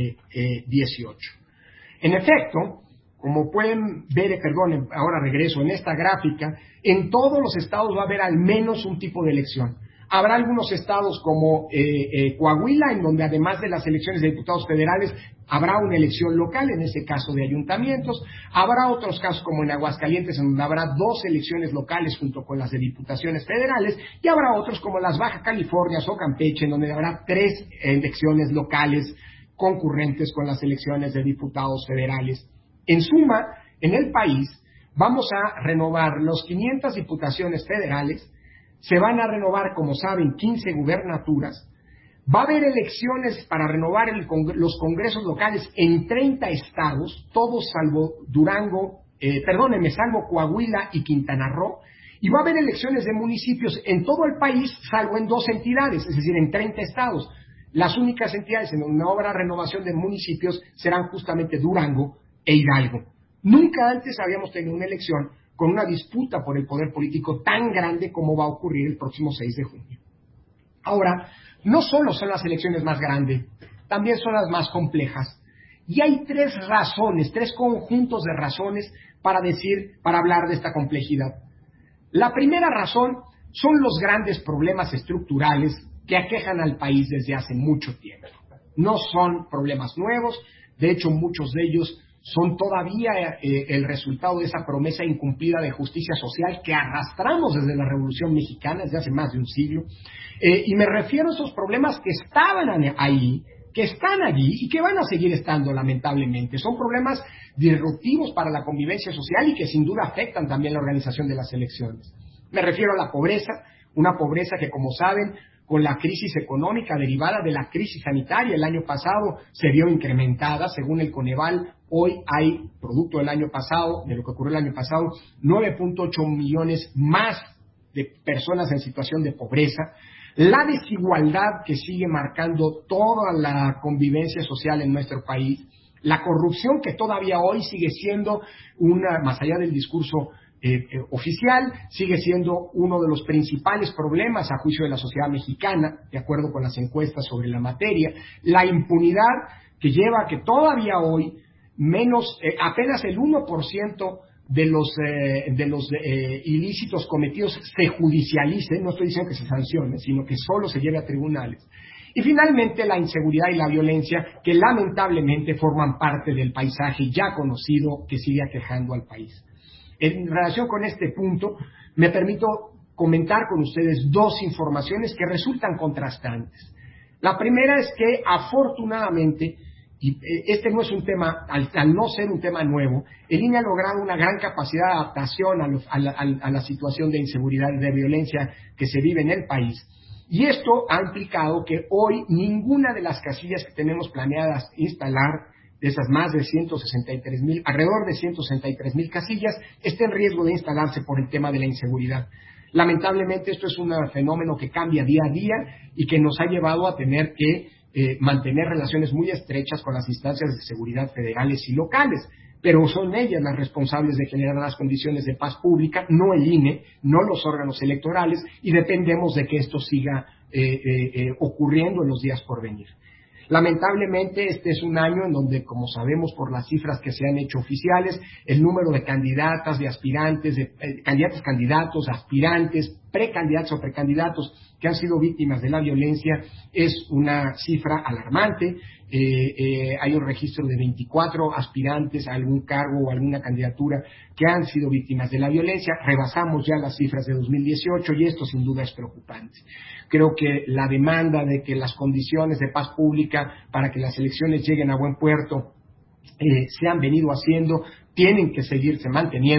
dieciocho. En efecto, como pueden ver, eh, perdón, ahora regreso, en esta gráfica, en todos los estados va a haber al menos un tipo de elección. Habrá algunos estados como eh, eh, Coahuila, en donde además de las elecciones de diputados federales, habrá una elección local, en este caso de ayuntamientos. Habrá otros casos como en Aguascalientes, en donde habrá dos elecciones locales junto con las de diputaciones federales, y habrá otros como las Baja Californias o Campeche, en donde habrá tres elecciones locales concurrentes con las elecciones de diputados federales. En suma, en el país vamos a renovar los quinientas diputaciones federales, se van a renovar, como saben, quince gubernaturas, va a haber elecciones para renovar el congre- los congresos locales en treinta estados, todos salvo Durango, eh, perdónenme, salvo Coahuila y Quintana Roo, y va a haber elecciones de municipios en todo el país, salvo en dos entidades, es decir, en treinta estados. Las únicas entidades en donde no habrá renovación de municipios serán justamente Durango e Hidalgo. Nunca antes habíamos tenido una elección con una disputa por el poder político tan grande como va a ocurrir el próximo seis de junio. Ahora, no solo son las elecciones más grandes, también son las más complejas. Y hay tres razones, tres conjuntos de razones para decir, para hablar de esta complejidad. La primera razón son los grandes problemas estructurales que aquejan al país desde hace mucho tiempo. No son problemas nuevos, de hecho muchos de ellos son todavía eh, el resultado de esa promesa incumplida de justicia social que arrastramos desde la Revolución Mexicana, desde hace más de un siglo. Eh, y me refiero a esos problemas que estaban ahí, que están allí y que van a seguir estando, lamentablemente. Son problemas disruptivos para la convivencia social y que sin duda afectan también la organización de las elecciones. Me refiero a la pobreza, una pobreza que, como saben, con la crisis económica derivada de la crisis sanitaria el año pasado se vio incrementada. Según el Coneval, hoy hay, producto del año pasado, de lo que ocurrió el año pasado, nueve punto ocho millones más de personas en situación de pobreza. La desigualdad que sigue marcando toda la convivencia social en nuestro país, la corrupción que todavía hoy sigue siendo una, más allá del discurso eh, eh, oficial, sigue siendo uno de los principales problemas a juicio de la sociedad mexicana, de acuerdo con las encuestas sobre la materia, la impunidad que lleva a que todavía hoy menos, eh, apenas el uno por ciento de los, eh, de los eh, ilícitos cometidos se judicialicen, no estoy diciendo que se sancione, sino que solo se lleve a tribunales. Y finalmente la inseguridad y la violencia que lamentablemente forman parte del paisaje ya conocido que sigue aquejando al país. En relación con este punto, me permito comentar con ustedes dos informaciones que resultan contrastantes. La primera es que afortunadamente, y este no es un tema, al, al no ser un tema nuevo, el I N E ha logrado una gran capacidad de adaptación a, los, a, la, a la situación de inseguridad y de violencia que se vive en el país. Y esto ha implicado que hoy ninguna de las casillas que tenemos planeadas instalar, de esas más de ciento sesenta y tres mil, alrededor de ciento sesenta y tres mil casillas, esté en riesgo de instalarse por el tema de la inseguridad. Lamentablemente esto es un fenómeno que cambia día a día y que nos ha llevado a tener que Eh, mantener relaciones muy estrechas con las instancias de seguridad federales y locales, pero son ellas las responsables de generar las condiciones de paz pública, no el I N E, no los órganos electorales, y dependemos de que esto siga eh, eh, eh, ocurriendo en los días por venir. Lamentablemente este es un año en donde, como sabemos por las cifras que se han hecho oficiales, el número de candidatas, de aspirantes, de eh, candidatos, candidatos, aspirantes, precandidatos o precandidatos que han sido víctimas de la violencia es una cifra alarmante. Eh, eh, hay un registro de veinticuatro aspirantes a algún cargo o alguna candidatura que han sido víctimas de la violencia. Rebasamos ya las cifras de dos mil dieciocho y esto sin duda es preocupante. Creo que la demanda de que las condiciones de paz pública para que las elecciones lleguen a buen puerto eh, se han venido haciendo, tienen que seguirse manteniendo,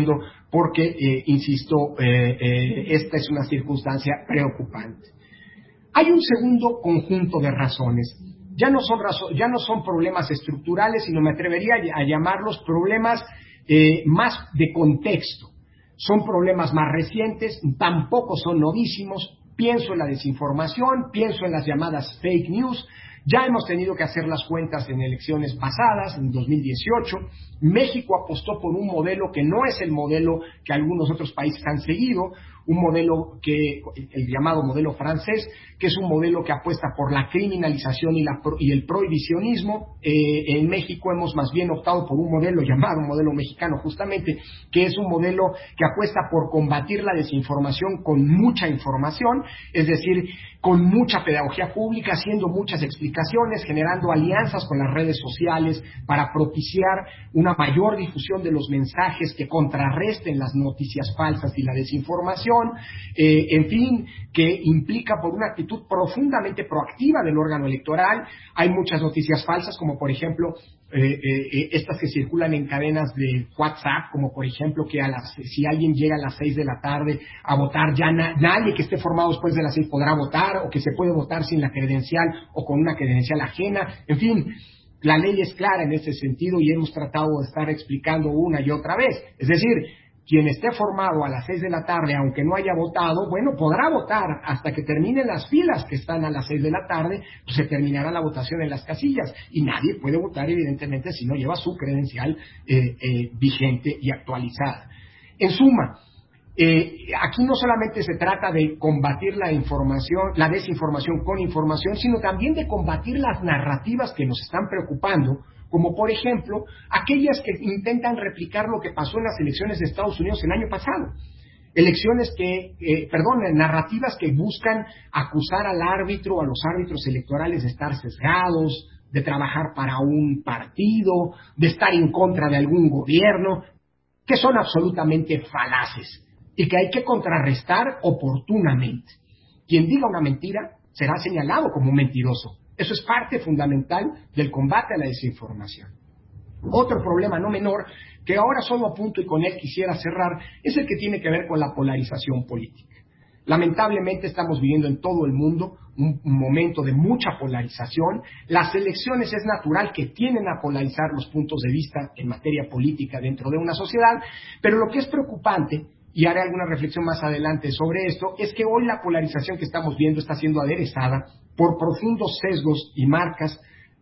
porque, eh, insisto, eh, eh, esta es una circunstancia preocupante. Hay un segundo conjunto de razones. Ya no son, razo- ya no son problemas estructurales, sino me atrevería a llamarlos problemas eh, más de contexto. Son problemas más recientes, tampoco son novísimos. Pienso en la desinformación, pienso en las llamadas fake news. Ya hemos tenido que hacer las cuentas en elecciones pasadas, en dos mil dieciocho. México apostó por un modelo que no es el modelo que algunos otros países han seguido, un modelo que, el llamado modelo francés, que es un modelo que apuesta por la criminalización y, la, y el prohibicionismo. Eh, en México hemos más bien optado por un modelo llamado modelo mexicano, justamente, que es un modelo que apuesta por combatir la desinformación con mucha información, es decir, con mucha pedagogía pública, haciendo muchas explicaciones, generando alianzas con las redes sociales para propiciar una mayor difusión de los mensajes que contrarresten las noticias falsas y la desinformación, eh, en fin, que implica por una actitud profundamente proactiva del órgano electoral. Hay muchas noticias falsas, como por ejemplo eh, eh, estas que circulan en cadenas de WhatsApp, como por ejemplo que a las, si alguien llega a las seis de la tarde a votar, ya na, nadie que esté formado después de las seis podrá votar, o que se puede votar sin la credencial o con una credencial ajena. En fin, la ley es clara en ese sentido y hemos tratado de estar explicando una y otra vez. Es decir, quien esté formado a las seis de la tarde, aunque no haya votado, bueno, podrá votar hasta que terminen las filas que están a las seis de la tarde, pues se terminará la votación en las casillas y nadie puede votar, evidentemente, si no lleva su credencial eh, eh, vigente y actualizada. En suma, eh, aquí no solamente se trata de combatir la información, la desinformación con información, sino también de combatir las narrativas que nos están preocupando, como por ejemplo aquellas que intentan replicar lo que pasó en las elecciones de Estados Unidos el año pasado. Elecciones que, eh, perdón, narrativas que buscan acusar al árbitro, a los árbitros electorales de estar sesgados, de trabajar para un partido, de estar en contra de algún gobierno, que son absolutamente falaces y que hay que contrarrestar oportunamente. Quien diga una mentira será señalado como un mentiroso. Eso es parte fundamental del combate a la desinformación. Otro problema no menor, que ahora solo apunto y con él quisiera cerrar, es el que tiene que ver con la polarización política. Lamentablemente estamos viviendo en todo el mundo un, un momento de mucha polarización. Las elecciones es natural que tienden a polarizar los puntos de vista en materia política dentro de una sociedad, pero lo que es preocupante, y haré alguna reflexión más adelante sobre esto, es que hoy la polarización que estamos viendo está siendo aderezada por profundos sesgos y marcas,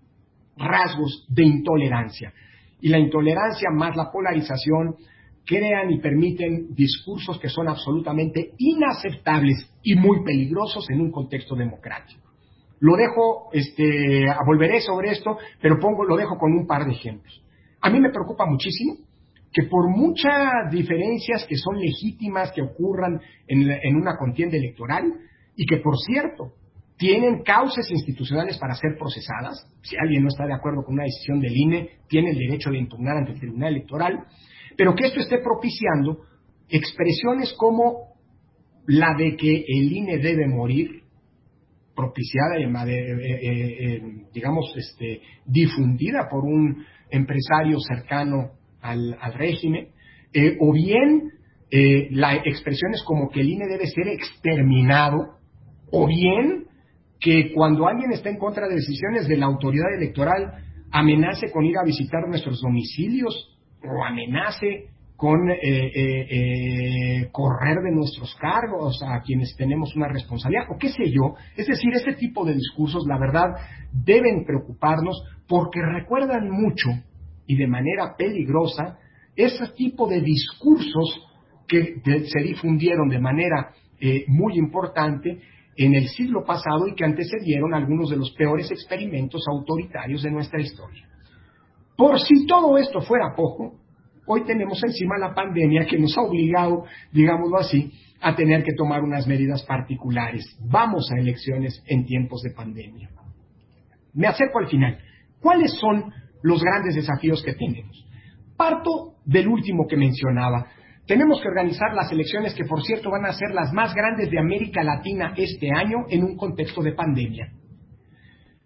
rasgos de intolerancia. Y la intolerancia más la polarización crean y permiten discursos que son absolutamente inaceptables y muy peligrosos en un contexto democrático. Lo dejo, este, volveré sobre esto, pero pongo, lo dejo con un par de ejemplos. A mí me preocupa muchísimo que por muchas diferencias que son legítimas que ocurran en, en una contienda electoral, y que por cierto tienen causas institucionales para ser procesadas, si alguien no está de acuerdo con una decisión del I N E, tiene el derecho de impugnar ante el Tribunal Electoral, pero que esto esté propiciando expresiones como la de que el I N E debe morir, propiciada, eh, eh, eh, digamos, este, difundida por un empresario cercano al, al régimen, eh, o bien eh, la expresiones como que el I N E debe ser exterminado, o bien que cuando alguien está en contra de decisiones de la autoridad electoral amenace con ir a visitar nuestros domicilios o amenace con eh, eh, eh, correr de nuestros cargos a quienes tenemos una responsabilidad, o qué sé yo. Es decir, ese tipo de discursos, la verdad, deben preocuparnos porque recuerdan mucho y de manera peligrosa ese tipo de discursos que de, se difundieron de manera eh, muy importante en el siglo pasado y que antecedieron algunos de los peores experimentos autoritarios de nuestra historia. Por si todo esto fuera poco, hoy tenemos encima la pandemia que nos ha obligado, digámoslo así, a tener que tomar unas medidas particulares. Vamos a elecciones en tiempos de pandemia. Me acerco al final. ¿Cuáles son los grandes desafíos que tenemos? Parto del último que mencionaba. Tenemos que organizar las elecciones que, por cierto, van a ser las más grandes de América Latina este año en un contexto de pandemia.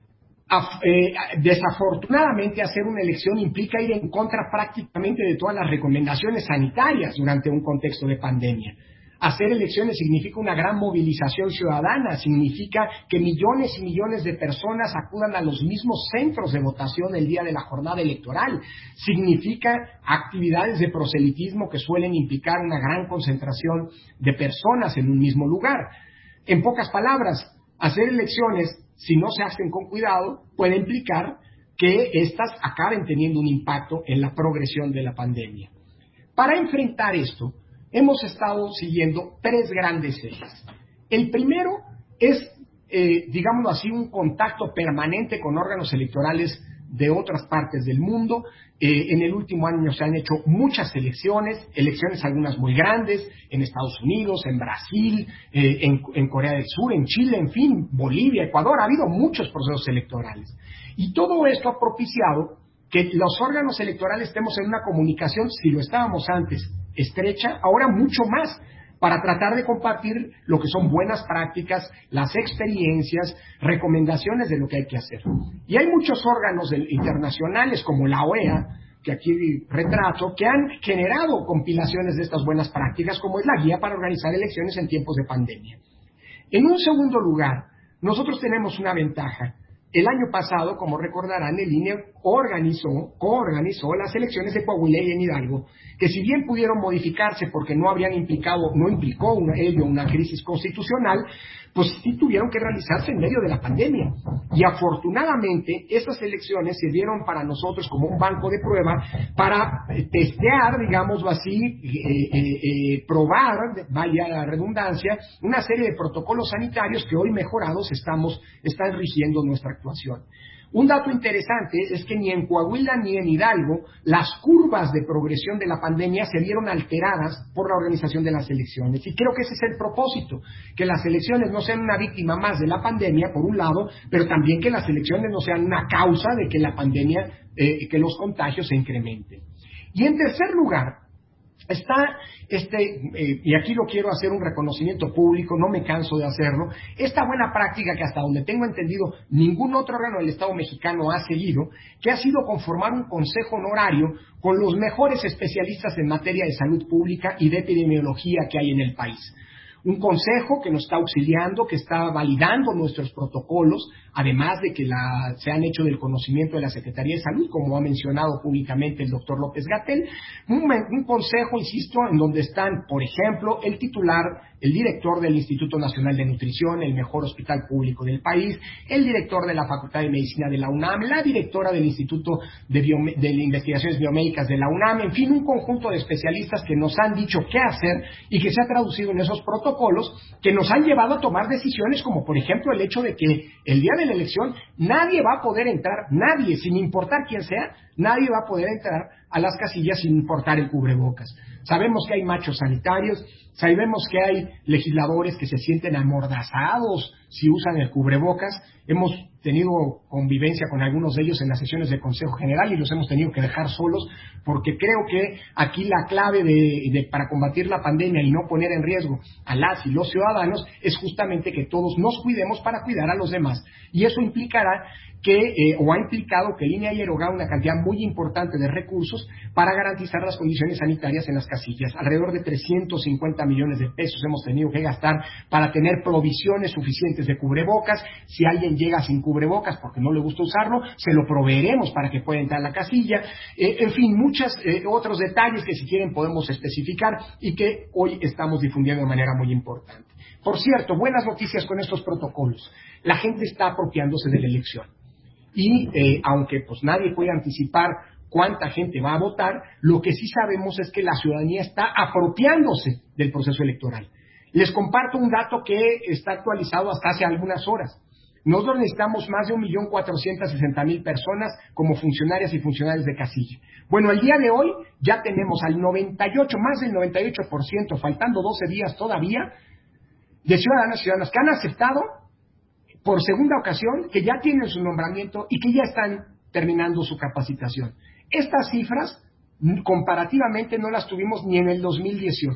Eh, desafortunadamente, hacer una elección implica ir en contra prácticamente de todas las recomendaciones sanitarias durante un contexto de pandemia. Hacer elecciones significa una gran movilización ciudadana, significa que millones y millones de personas acudan a los mismos centros de votación el día de la jornada electoral, significa actividades de proselitismo que suelen implicar una gran concentración de personas en un mismo lugar. En pocas palabras, hacer elecciones, si no se hacen con cuidado, puede implicar que éstas acaben teniendo un impacto en la progresión de la pandemia. Para enfrentar esto, hemos estado siguiendo tres grandes ejes. El primero es, eh, digámoslo así, un contacto permanente con órganos electorales de otras partes del mundo. Eh, en el último año se han hecho muchas elecciones, elecciones algunas muy grandes, en Estados Unidos, en Brasil, eh, en, en Corea del Sur, en Chile, en fin, Bolivia, Ecuador. Ha habido muchos procesos electorales. Y todo esto ha propiciado que los órganos electorales estemos en una comunicación, si lo estábamos antes, estrecha, ahora mucho más, para tratar de compartir lo que son buenas prácticas, las experiencias, recomendaciones de lo que hay que hacer. Y hay muchos órganos de, internacionales como la O E A, que aquí retrato, que han generado compilaciones de estas buenas prácticas, como es la guía para organizar elecciones en tiempos de pandemia. En un segundo lugar, nosotros tenemos una ventaja. El año pasado, como recordarán, el I N E organizó, coorganizó las elecciones de Coahuila y en Hidalgo, que si bien pudieron modificarse porque no habrían implicado, no implicó una, ello una crisis constitucional, pues sí tuvieron que realizarse en medio de la pandemia. Y afortunadamente, estas elecciones sirvieron para nosotros como un banco de prueba para testear, digámoslo así, eh, eh, eh, probar, vaya la redundancia, una serie de protocolos sanitarios que hoy mejorados estamos, están rigiendo nuestra actuación. Un dato interesante es que ni en Coahuila ni en Hidalgo las curvas de progresión de la pandemia se vieron alteradas por la organización de las elecciones. Y creo que ese es el propósito, que las elecciones no sean una víctima más de la pandemia, por un lado, pero también que las elecciones no sean una causa de que la pandemia, eh, que los contagios se incrementen. Y en tercer lugar, está, este, eh, y aquí lo quiero hacer un reconocimiento público, no me canso de hacerlo, esta buena práctica que hasta donde tengo entendido ningún otro órgano del Estado mexicano ha seguido, que ha sido conformar un consejo honorario con los mejores especialistas en materia de salud pública y de epidemiología que hay en el país. Un consejo que nos está auxiliando, que está validando nuestros protocolos, además de que la, se han hecho del conocimiento de la Secretaría de Salud, como ha mencionado públicamente el doctor López-Gatell. Un, un consejo, insisto, en donde están, por ejemplo, el titular, el director del Instituto Nacional de Nutrición, el mejor hospital público del país, el director de la Facultad de Medicina de la UNAM, la directora del Instituto de, Bio, de Investigaciones Biomédicas de la UNAM, en fin, un conjunto de especialistas que nos han dicho qué hacer y que se ha traducido en esos protocolos que nos han llevado a tomar decisiones como, por ejemplo, el hecho de que el día de la elección nadie va a poder entrar, nadie, sin importar quién sea, nadie va a poder entrar a las casillas sin importar el cubrebocas. Sabemos que hay machos sanitarios, sabemos que hay legisladores que se sienten amordazados si usan el cubrebocas. Hemos tenido convivencia con algunos de ellos en las sesiones del Consejo General y los hemos tenido que dejar solos porque creo que aquí la clave de, de, para combatir la pandemia y no poner en riesgo a las y los ciudadanos es justamente que todos nos cuidemos para cuidar a los demás. Y eso implicará que, eh, o ha implicado que el I N E haya erogado una cantidad muy importante de recursos para garantizar las condiciones sanitarias en las casillas. Alrededor de trescientos cincuenta millones de pesos hemos tenido que gastar para tener provisiones suficientes de cubrebocas. Si alguien llega sin cubrebocas porque no le gusta usarlo, se lo proveeremos para que pueda entrar a la casilla. Eh, en fin, muchos eh, otros detalles que si quieren podemos especificar y que hoy estamos difundiendo de manera muy importante. Por cierto, buenas noticias con estos protocolos. La gente está apropiándose de la elección. Y eh, aunque pues nadie puede anticipar cuánta gente va a votar, lo que sí sabemos es que la ciudadanía está apropiándose del proceso electoral. Les comparto un dato que está actualizado hasta hace algunas horas. Nosotros necesitamos más de un millón cuatrocientas sesenta mil personas como funcionarias y funcionarios de casilla. Bueno, el día de hoy ya tenemos al noventa y ocho, más del noventa y ocho por ciento, faltando doce días todavía, de ciudadanas y ciudadanos que han aceptado por segunda ocasión, que ya tienen su nombramiento y que ya están terminando su capacitación. Estas cifras, comparativamente, no las tuvimos ni en el dos mil dieciocho.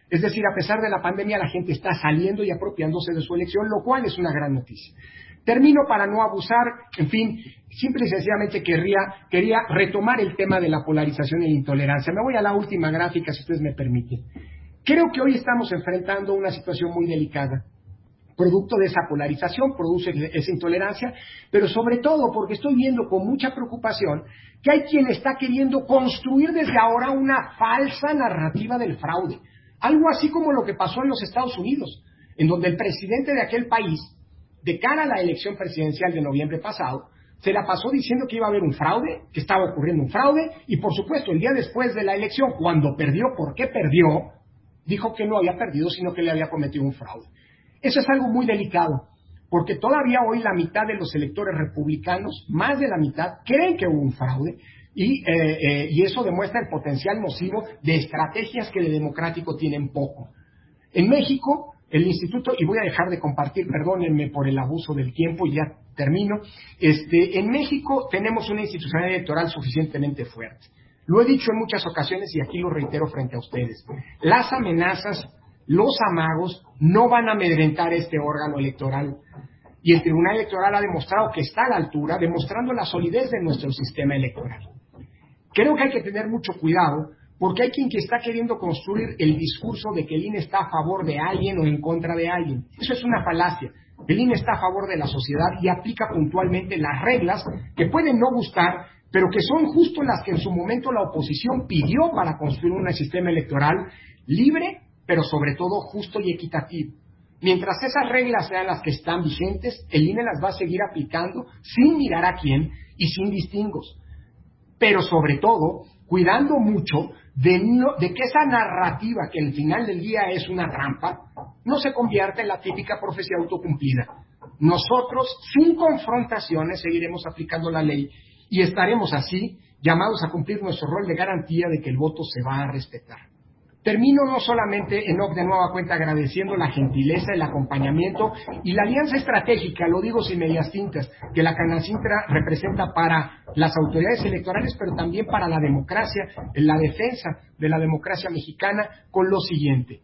Es decir, a pesar de la pandemia, la gente está saliendo y apropiándose de su elección, lo cual es una gran noticia. Termino para no abusar, en fin, simple y sencillamente querría, quería retomar el tema de la polarización y la intolerancia. Me voy a la última gráfica, si ustedes me permiten. Creo que hoy estamos enfrentando una situación muy delicada, producto de esa polarización, produce esa intolerancia, pero sobre todo porque estoy viendo con mucha preocupación que hay quien está queriendo construir desde ahora una falsa narrativa del fraude. Algo así como lo que pasó en los Estados Unidos, en donde el presidente de aquel país, de cara a la elección presidencial de noviembre pasado, se la pasó diciendo que iba a haber un fraude, que estaba ocurriendo un fraude, y por supuesto, el día después de la elección, cuando perdió, ¿por qué perdió?, dijo que no había perdido, sino que le había cometido un fraude. Eso es algo muy delicado, porque todavía hoy la mitad de los electores republicanos, más de la mitad, creen que hubo un fraude, y, eh, eh, y eso demuestra el potencial nocivo de estrategias que de democrático tienen poco. En México, el Instituto, y voy a dejar de compartir, perdónenme por el abuso del tiempo, y ya termino, este, en México tenemos una institucionalidad electoral suficientemente fuerte. Lo he dicho en muchas ocasiones y aquí lo reitero frente a ustedes. Las amenazas, los amagos, no van a amedrentar este órgano electoral. Y el Tribunal Electoral ha demostrado que está a la altura, demostrando la solidez de nuestro sistema electoral. Creo que hay que tener mucho cuidado, porque hay quien que está queriendo construir el discurso de que el I N E está a favor de alguien o en contra de alguien. Eso es una falacia. El I N E está a favor de la sociedad y aplica puntualmente las reglas que pueden no gustar, pero que son justo las que en su momento la oposición pidió para construir un sistema electoral libre, pero sobre todo justo y equitativo. Mientras esas reglas sean las que están vigentes, el I N E las va a seguir aplicando sin mirar a quién y sin distingos. Pero sobre todo, cuidando mucho de, no, de que esa narrativa, que al final del día es una trampa, no se convierta en la típica profecía autocumplida. Nosotros, sin confrontaciones, seguiremos aplicando la ley y estaremos así llamados a cumplir nuestro rol de garantía de que el voto se va a respetar. Termino no solamente, Enoc, de nueva cuenta agradeciendo la gentileza, el acompañamiento y la alianza estratégica, lo digo sin medias tintas, que la Canacintra representa para las autoridades electorales, pero también para la democracia, en la defensa de la democracia mexicana, con lo siguiente.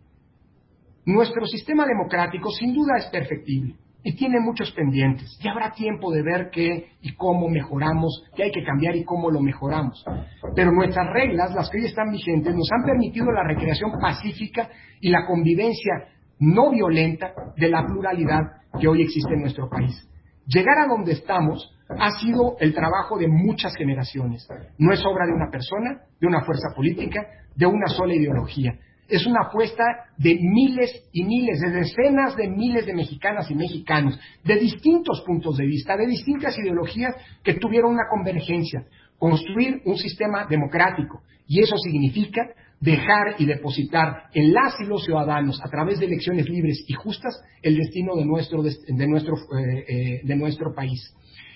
Nuestro sistema democrático sin duda es perfectible y tiene muchos pendientes. Ya habrá tiempo de ver qué y cómo mejoramos, qué hay que cambiar y cómo lo mejoramos. Pero nuestras reglas, las que hoy están vigentes, nos han permitido la recreación pacífica y la convivencia no violenta de la pluralidad que hoy existe en nuestro país. Llegar a donde estamos ha sido el trabajo de muchas generaciones. No es obra de una persona, de una fuerza política, de una sola ideología. Es una apuesta de miles y miles, de decenas de miles de mexicanas y mexicanos, de distintos puntos de vista, de distintas ideologías que tuvieron una convergencia, construir un sistema democrático. Y eso significa dejar y depositar en las y los ciudadanos, a través de elecciones libres y justas, el destino de nuestro, de nuestro, eh, eh, de nuestro país.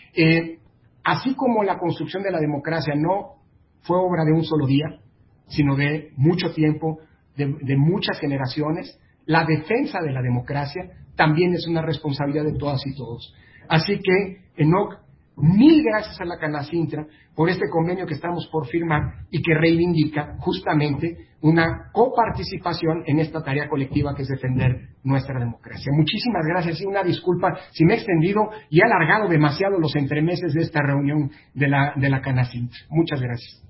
Eh, así como la construcción de la democracia no fue obra de un solo día, sino de mucho tiempo, De, de muchas generaciones, la defensa de la democracia también es una responsabilidad de todas y todos. Así que, Enoc, mil gracias a la Canacintra por este convenio que estamos por firmar y que reivindica justamente una coparticipación en esta tarea colectiva que es defender nuestra democracia. Muchísimas gracias y una disculpa si me he extendido y he alargado demasiado los entremeses de esta reunión de la, de la Canacintra. Muchas gracias.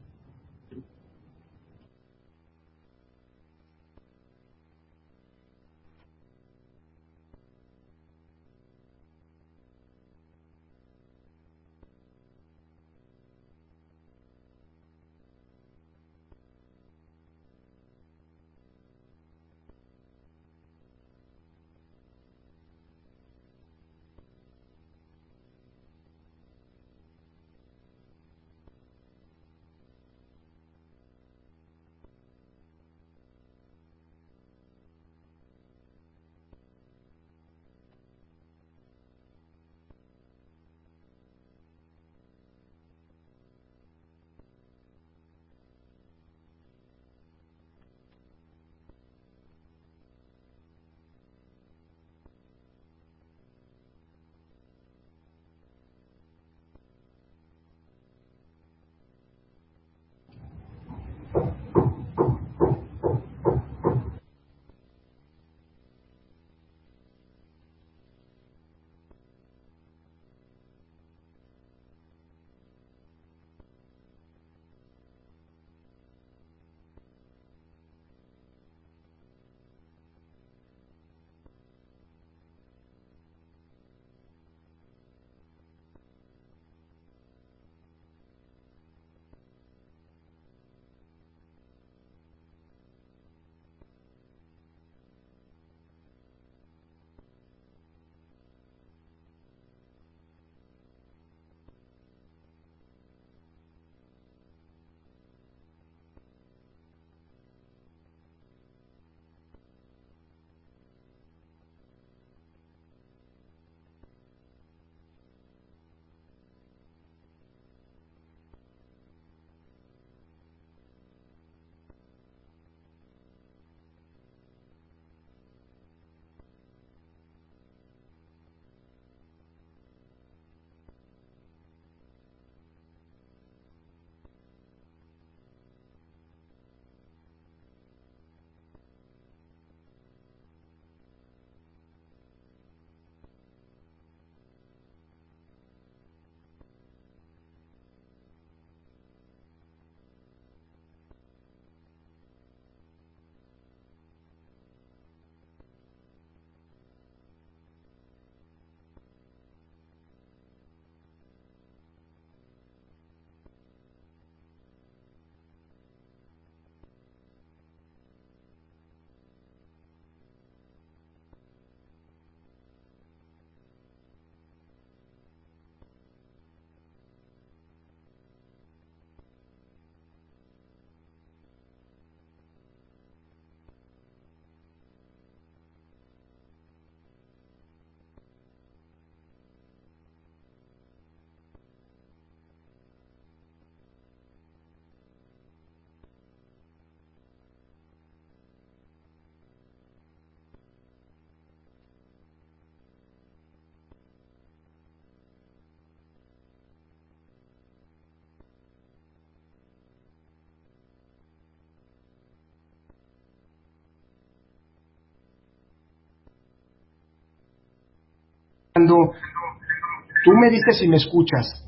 escuchando. Tú me dices si me escuchas.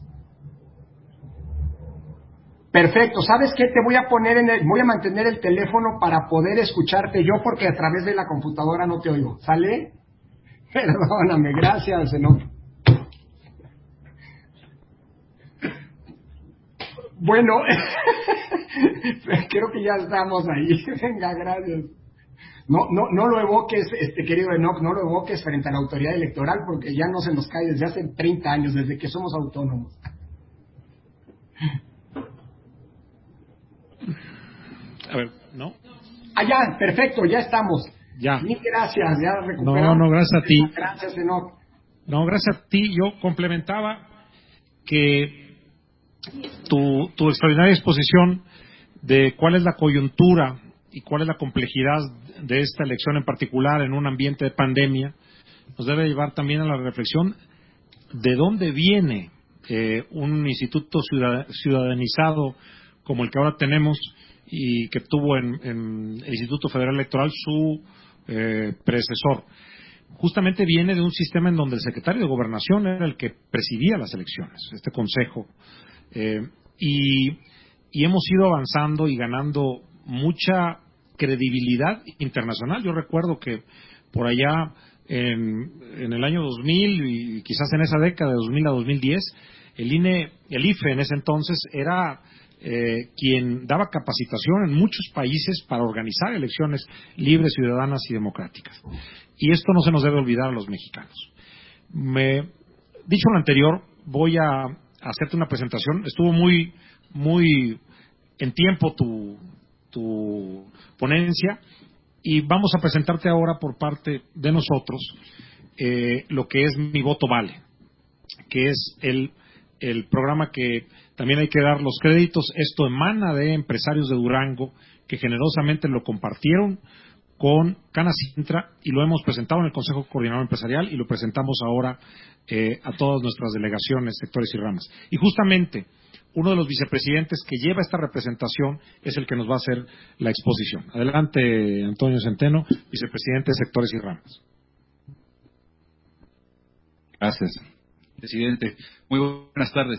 Perfecto. ¿Sabes qué? Te voy a poner en el, voy a mantener el teléfono para poder escucharte yo, porque a través de la computadora no te oigo. ¿Sale? Perdóname, gracias, Enoch. Bueno, creo que ya estamos ahí. Venga, gracias. No, no, no lo evoques, este querido Enoch, no lo evoques frente a la autoridad electoral, porque ya no se nos cae desde hace treinta años, desde que somos autónomos. A ver, ¿no? Ah, ya, perfecto, ya estamos. Ya. Mil gracias, ya recuperamos. No, no, gracias a ti. Gracias, Enoch. No, gracias a ti. Yo complementaba que tu, tu extraordinaria exposición de cuál es la coyuntura y cuál es la complejidad de esta elección en particular en un ambiente de pandemia nos debe llevar también a la reflexión de dónde viene eh, un instituto ciudadanizado como el que ahora tenemos y que tuvo en, en el Instituto Federal Electoral su eh, predecesor. Justamente viene de un sistema en donde el secretario de Gobernación era el que presidía las elecciones, este consejo, eh, y, y hemos ido avanzando y ganando mucha credibilidad internacional. Yo recuerdo que por allá en, en el año dos mil y quizás en esa década de dos mil a dos mil diez, el I N E, el I F E en ese entonces era eh, quien daba capacitación en muchos países para organizar elecciones libres, ciudadanas y democráticas. Y esto no se nos debe olvidar a los mexicanos. Me, dicho lo anterior, voy a hacerte una presentación. Estuvo muy, muy en tiempo tu, tu ponencia y vamos a presentarte ahora por parte de nosotros eh, lo que es Mi Voto Vale, que es el, el programa que también hay que dar los créditos. Esto emana de empresarios de Durango que generosamente lo compartieron con Canacintra y lo hemos presentado en el Consejo Coordinador Empresarial y lo presentamos ahora eh, a todas nuestras delegaciones, sectores y ramas. Y justamente uno de los vicepresidentes que lleva esta representación es el que nos va a hacer la exposición. Adelante, Antonio Centeno, vicepresidente de sectores y ramas. Gracias, presidente. Muy buenas tardes.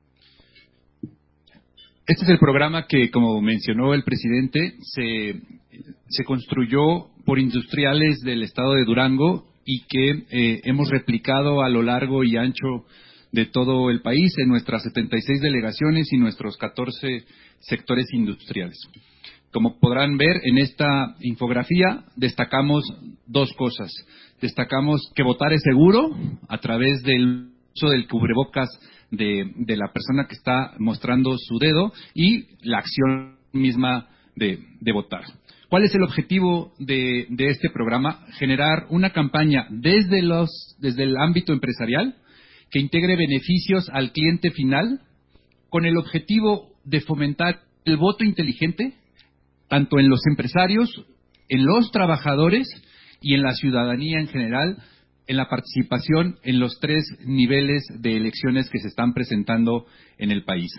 Este es el programa que, como mencionó el presidente, se, se construyó por industriales del estado de Durango y que eh, hemos replicado a lo largo y ancho de todo el país en nuestras setenta y seis delegaciones y nuestros catorce sectores industriales. Como podrán ver en esta infografía, destacamos dos cosas. Destacamos que votar es seguro a través del uso del cubrebocas de, de la persona que está mostrando su dedo y la acción misma de, de votar. ¿Cuál es el objetivo de, de este programa? Generar una campaña desde, los, desde el ámbito empresarial que integre beneficios al cliente final con el objetivo de fomentar el voto inteligente tanto en los empresarios, en los trabajadores y en la ciudadanía en general, en la participación en los tres niveles de elecciones que se están presentando en el país.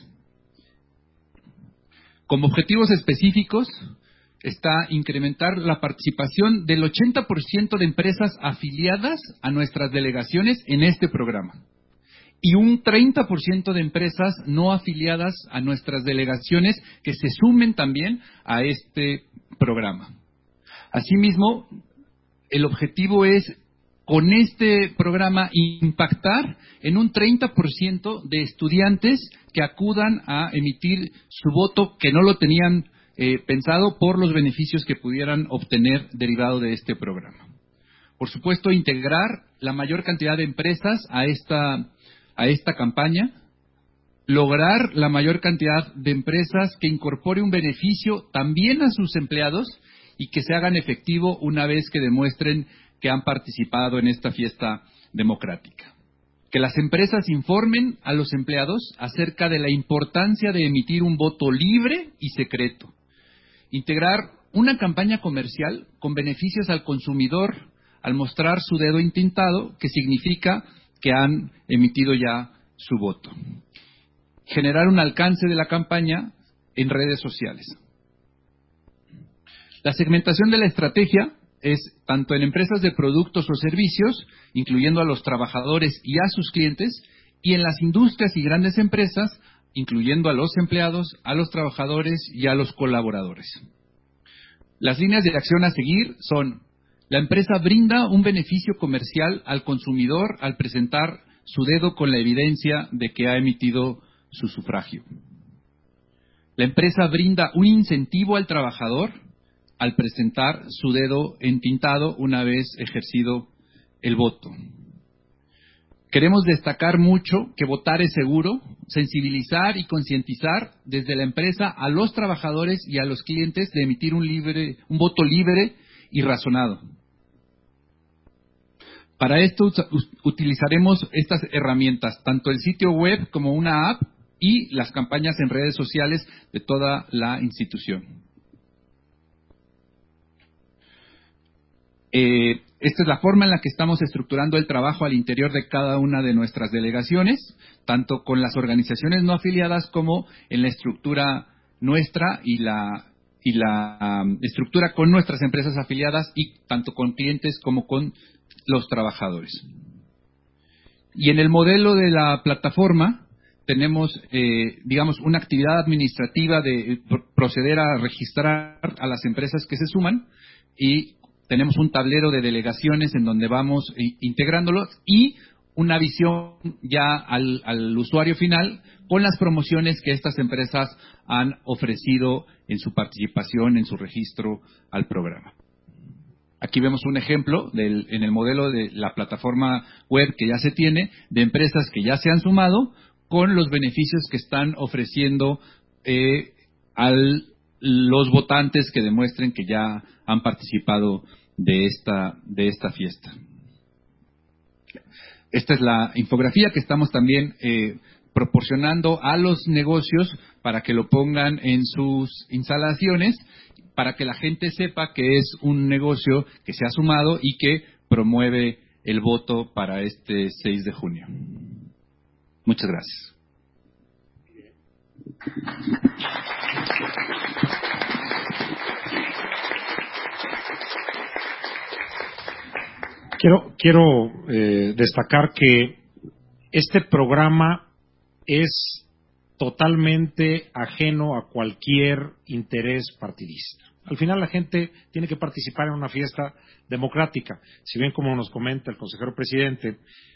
Como objetivos específicos está incrementar la participación del ochenta por ciento de empresas afiliadas a nuestras delegaciones en este programa y un treinta por ciento de empresas no afiliadas a nuestras delegaciones que se sumen también a este programa. Asimismo, el objetivo es, con este programa, impactar en un treinta por ciento de estudiantes que acudan a emitir su voto, que no lo tenían eh, pensado por los beneficios que pudieran obtener derivado de este programa. Por supuesto, integrar la mayor cantidad de empresas a esta a esta campaña, lograr la mayor cantidad de empresas que incorpore un beneficio también a sus empleados y que se hagan efectivo una vez que demuestren que han participado en esta fiesta democrática. Que las empresas informen a los empleados acerca de la importancia de emitir un voto libre y secreto. Integrar una campaña comercial con beneficios al consumidor al mostrar su dedo intintado, que significa que han emitido ya su voto. Generar un alcance de la campaña en redes sociales. La segmentación de la estrategia es tanto en empresas de productos o servicios, incluyendo a los trabajadores y a sus clientes, y en las industrias y grandes empresas, incluyendo a los empleados, a los trabajadores y a los colaboradores. Las líneas de acción a seguir son: la empresa brinda un beneficio comercial al consumidor al presentar su dedo con la evidencia de que ha emitido su sufragio. La empresa brinda un incentivo al trabajador al presentar su dedo entintado una vez ejercido el voto. Queremos destacar mucho que votar es seguro, sensibilizar y concientizar desde la empresa a los trabajadores y a los clientes de emitir un, libre, un voto libre y razonado. Para esto utilizaremos estas herramientas, tanto el sitio web como una app y las campañas en redes sociales de toda la institución. Eh, esta es la forma en la que estamos estructurando el trabajo al interior de cada una de nuestras delegaciones, tanto con las organizaciones no afiliadas como en la estructura nuestra y la, y la um, estructura con nuestras empresas afiliadas y tanto con clientes como con los trabajadores. Y en el modelo de la plataforma tenemos, eh, digamos, una actividad administrativa de proceder a registrar a las empresas que se suman y tenemos un tablero de delegaciones en donde vamos integrándolos y una visión ya al, al usuario final con las promociones que estas empresas han ofrecido en su participación, en su registro al programa. Aquí vemos un ejemplo del, en el modelo de la plataforma web que ya se tiene, de empresas que ya se han sumado con los beneficios que están ofreciendo eh, a los votantes que demuestren que ya han participado de esta, de esta fiesta. Esta es la infografía que estamos también eh, proporcionando a los negocios para que lo pongan en sus instalaciones, para que la gente sepa que es un negocio que se ha sumado y que promueve el voto para este seis de junio. Muchas gracias. Quiero, quiero eh, destacar que este programa es totalmente ajeno a cualquier interés partidista. Al final la gente tiene que participar en una fiesta democrática. Si bien, como nos comenta el consejero presidente,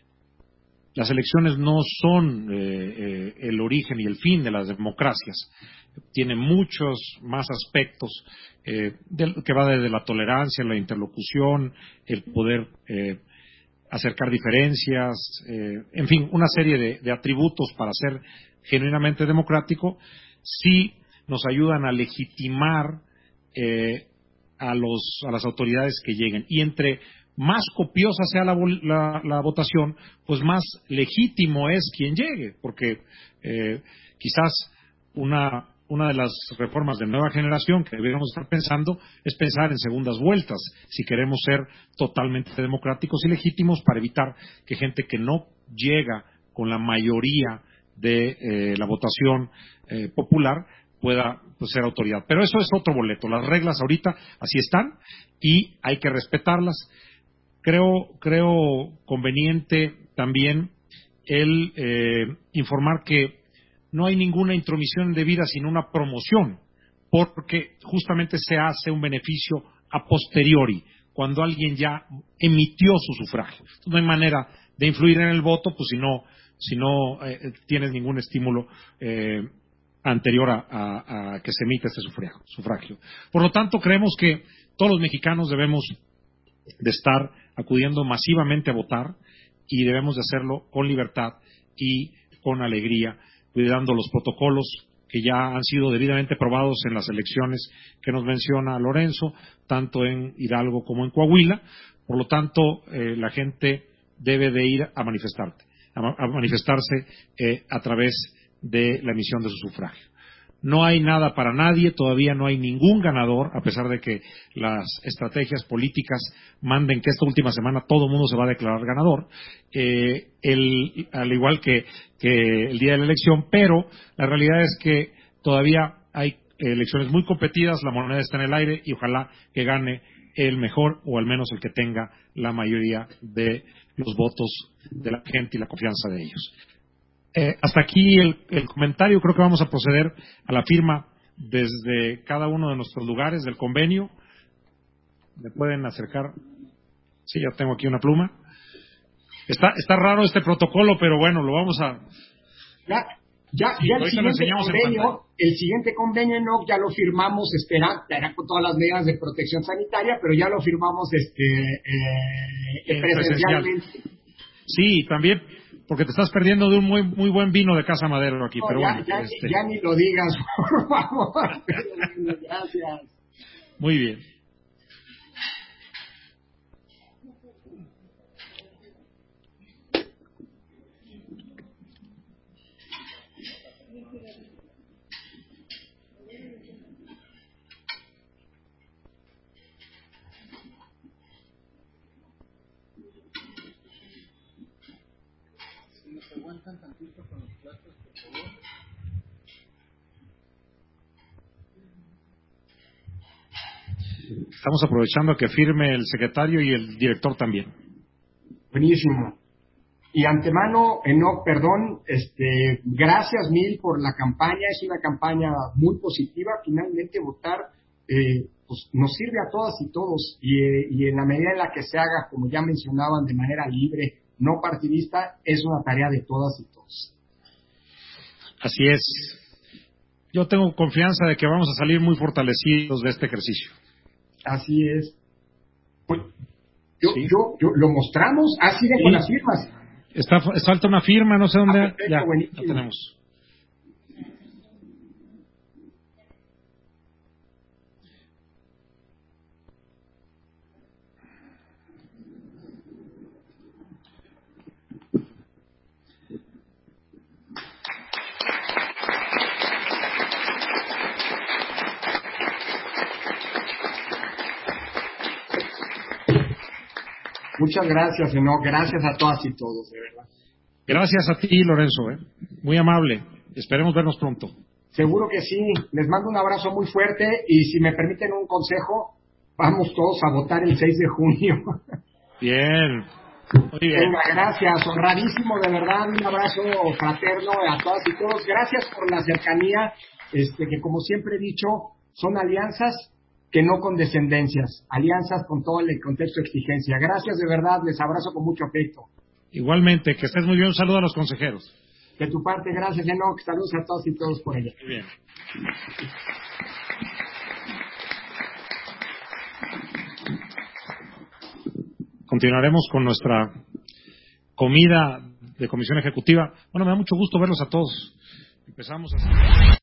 las elecciones no son eh, eh, el origen y el fin de las democracias. Tiene muchos más aspectos eh, del, que va desde la tolerancia, la interlocución, el poder eh, acercar diferencias, eh, en fin, una serie de, de atributos para ser genuinamente democrático, sí nos ayudan a legitimar eh, a, los, a las autoridades que lleguen. Y entre más copiosa sea la, la, la votación, pues más legítimo es quien llegue, porque eh, quizás una, una de las reformas de nueva generación que deberíamos estar pensando es pensar en segundas vueltas, si queremos ser totalmente democráticos y legítimos para evitar que gente que no llega con la mayoría de eh, la votación eh, popular pueda pues, ser autoridad. Pero eso es otro boleto. Las reglas ahorita así están y hay que respetarlas. Creo, creo conveniente también el eh, informar que no hay ninguna intromisión debida sino una promoción, porque justamente se hace un beneficio a posteriori, cuando alguien ya emitió su sufragio. Entonces, no hay manera de influir en el voto, pues si no, si no eh, tienes ningún estímulo eh, anterior a, a, a que se emita este sufragio, sufragio. Por lo tanto, creemos que todos los mexicanos debemos de estar acudiendo masivamente a votar y debemos de hacerlo con libertad y con alegría, cuidando los protocolos que ya han sido debidamente probados en las elecciones que nos menciona Lorenzo, tanto en Hidalgo como en Coahuila. Por lo tanto, eh, la gente debe de ir a manifestarte, a, a manifestarse eh, a través de la emisión de su sufragio. No hay nada para nadie, todavía no hay ningún ganador, a pesar de que las estrategias políticas manden que esta última semana todo el mundo se va a declarar ganador, eh, el, al igual que, que el día de la elección, pero la realidad es que todavía hay elecciones muy competidas, la moneda está en el aire y ojalá que gane el mejor o al menos el que tenga la mayoría de los votos de la gente y la confianza de ellos. Eh, hasta aquí el, el comentario. Creo que vamos a proceder a la firma desde cada uno de nuestros lugares del convenio. ¿Me pueden acercar? Sí, ya tengo aquí una pluma. Está, está raro este protocolo, pero bueno, lo vamos a... Ya, ya, sí, ya el siguiente convenio, el siguiente convenio no, ya lo firmamos, esperando, era con todas las medidas de protección sanitaria, pero ya lo firmamos este eh, presencialmente. Sí, también, porque te estás perdiendo de un muy muy buen vino de Casa Madero aquí, no, pero ya, bueno. Ya, este... ya ni lo digas, por favor. Gracias. Muy bien. Aguantan tantito con los platos, por favor. Estamos aprovechando a que firme el secretario y el director también. Buenísimo. Y antemano, Enoc, perdón, este, gracias mil por la campaña. Es una campaña muy positiva. Finalmente votar eh, pues, nos sirve a todas y todos. Y, eh, y en la medida en la que se haga, como ya mencionaban, de manera libre, no partidista, es una tarea de todas y todos. Así es. Yo tengo confianza de que vamos a salir muy fortalecidos de este ejercicio. Así es. Pues, yo, sí. yo, yo, lo mostramos, así de sí. Con las firmas. Está, falta una firma, no sé dónde. Ah, perfecto, ya, buenísimo. la tenemos. Muchas gracias, Enoc. Gracias a todas y todos, de verdad. Gracias a ti, Lorenzo. ¿eh? Muy amable. Esperemos vernos pronto. Seguro que sí. Les mando un abrazo muy fuerte y si me permiten un consejo, vamos todos a votar el seis de junio. Bien. Muy bien. Venga, gracias. Honradísimo, de verdad. Un abrazo fraterno a todas y todos. Gracias por la cercanía, este, que como siempre he dicho, son alianzas que no condescendencias, alianzas con todo el contexto de exigencia. Gracias, de verdad, les abrazo con mucho afecto. Igualmente, que estés muy bien. Un saludo a los consejeros. De tu parte, gracias, Enoc. Saludos a todos y todos por ella. Muy bien. Continuaremos con nuestra comida de comisión ejecutiva. Bueno, me da mucho gusto verlos a todos. Empezamos así.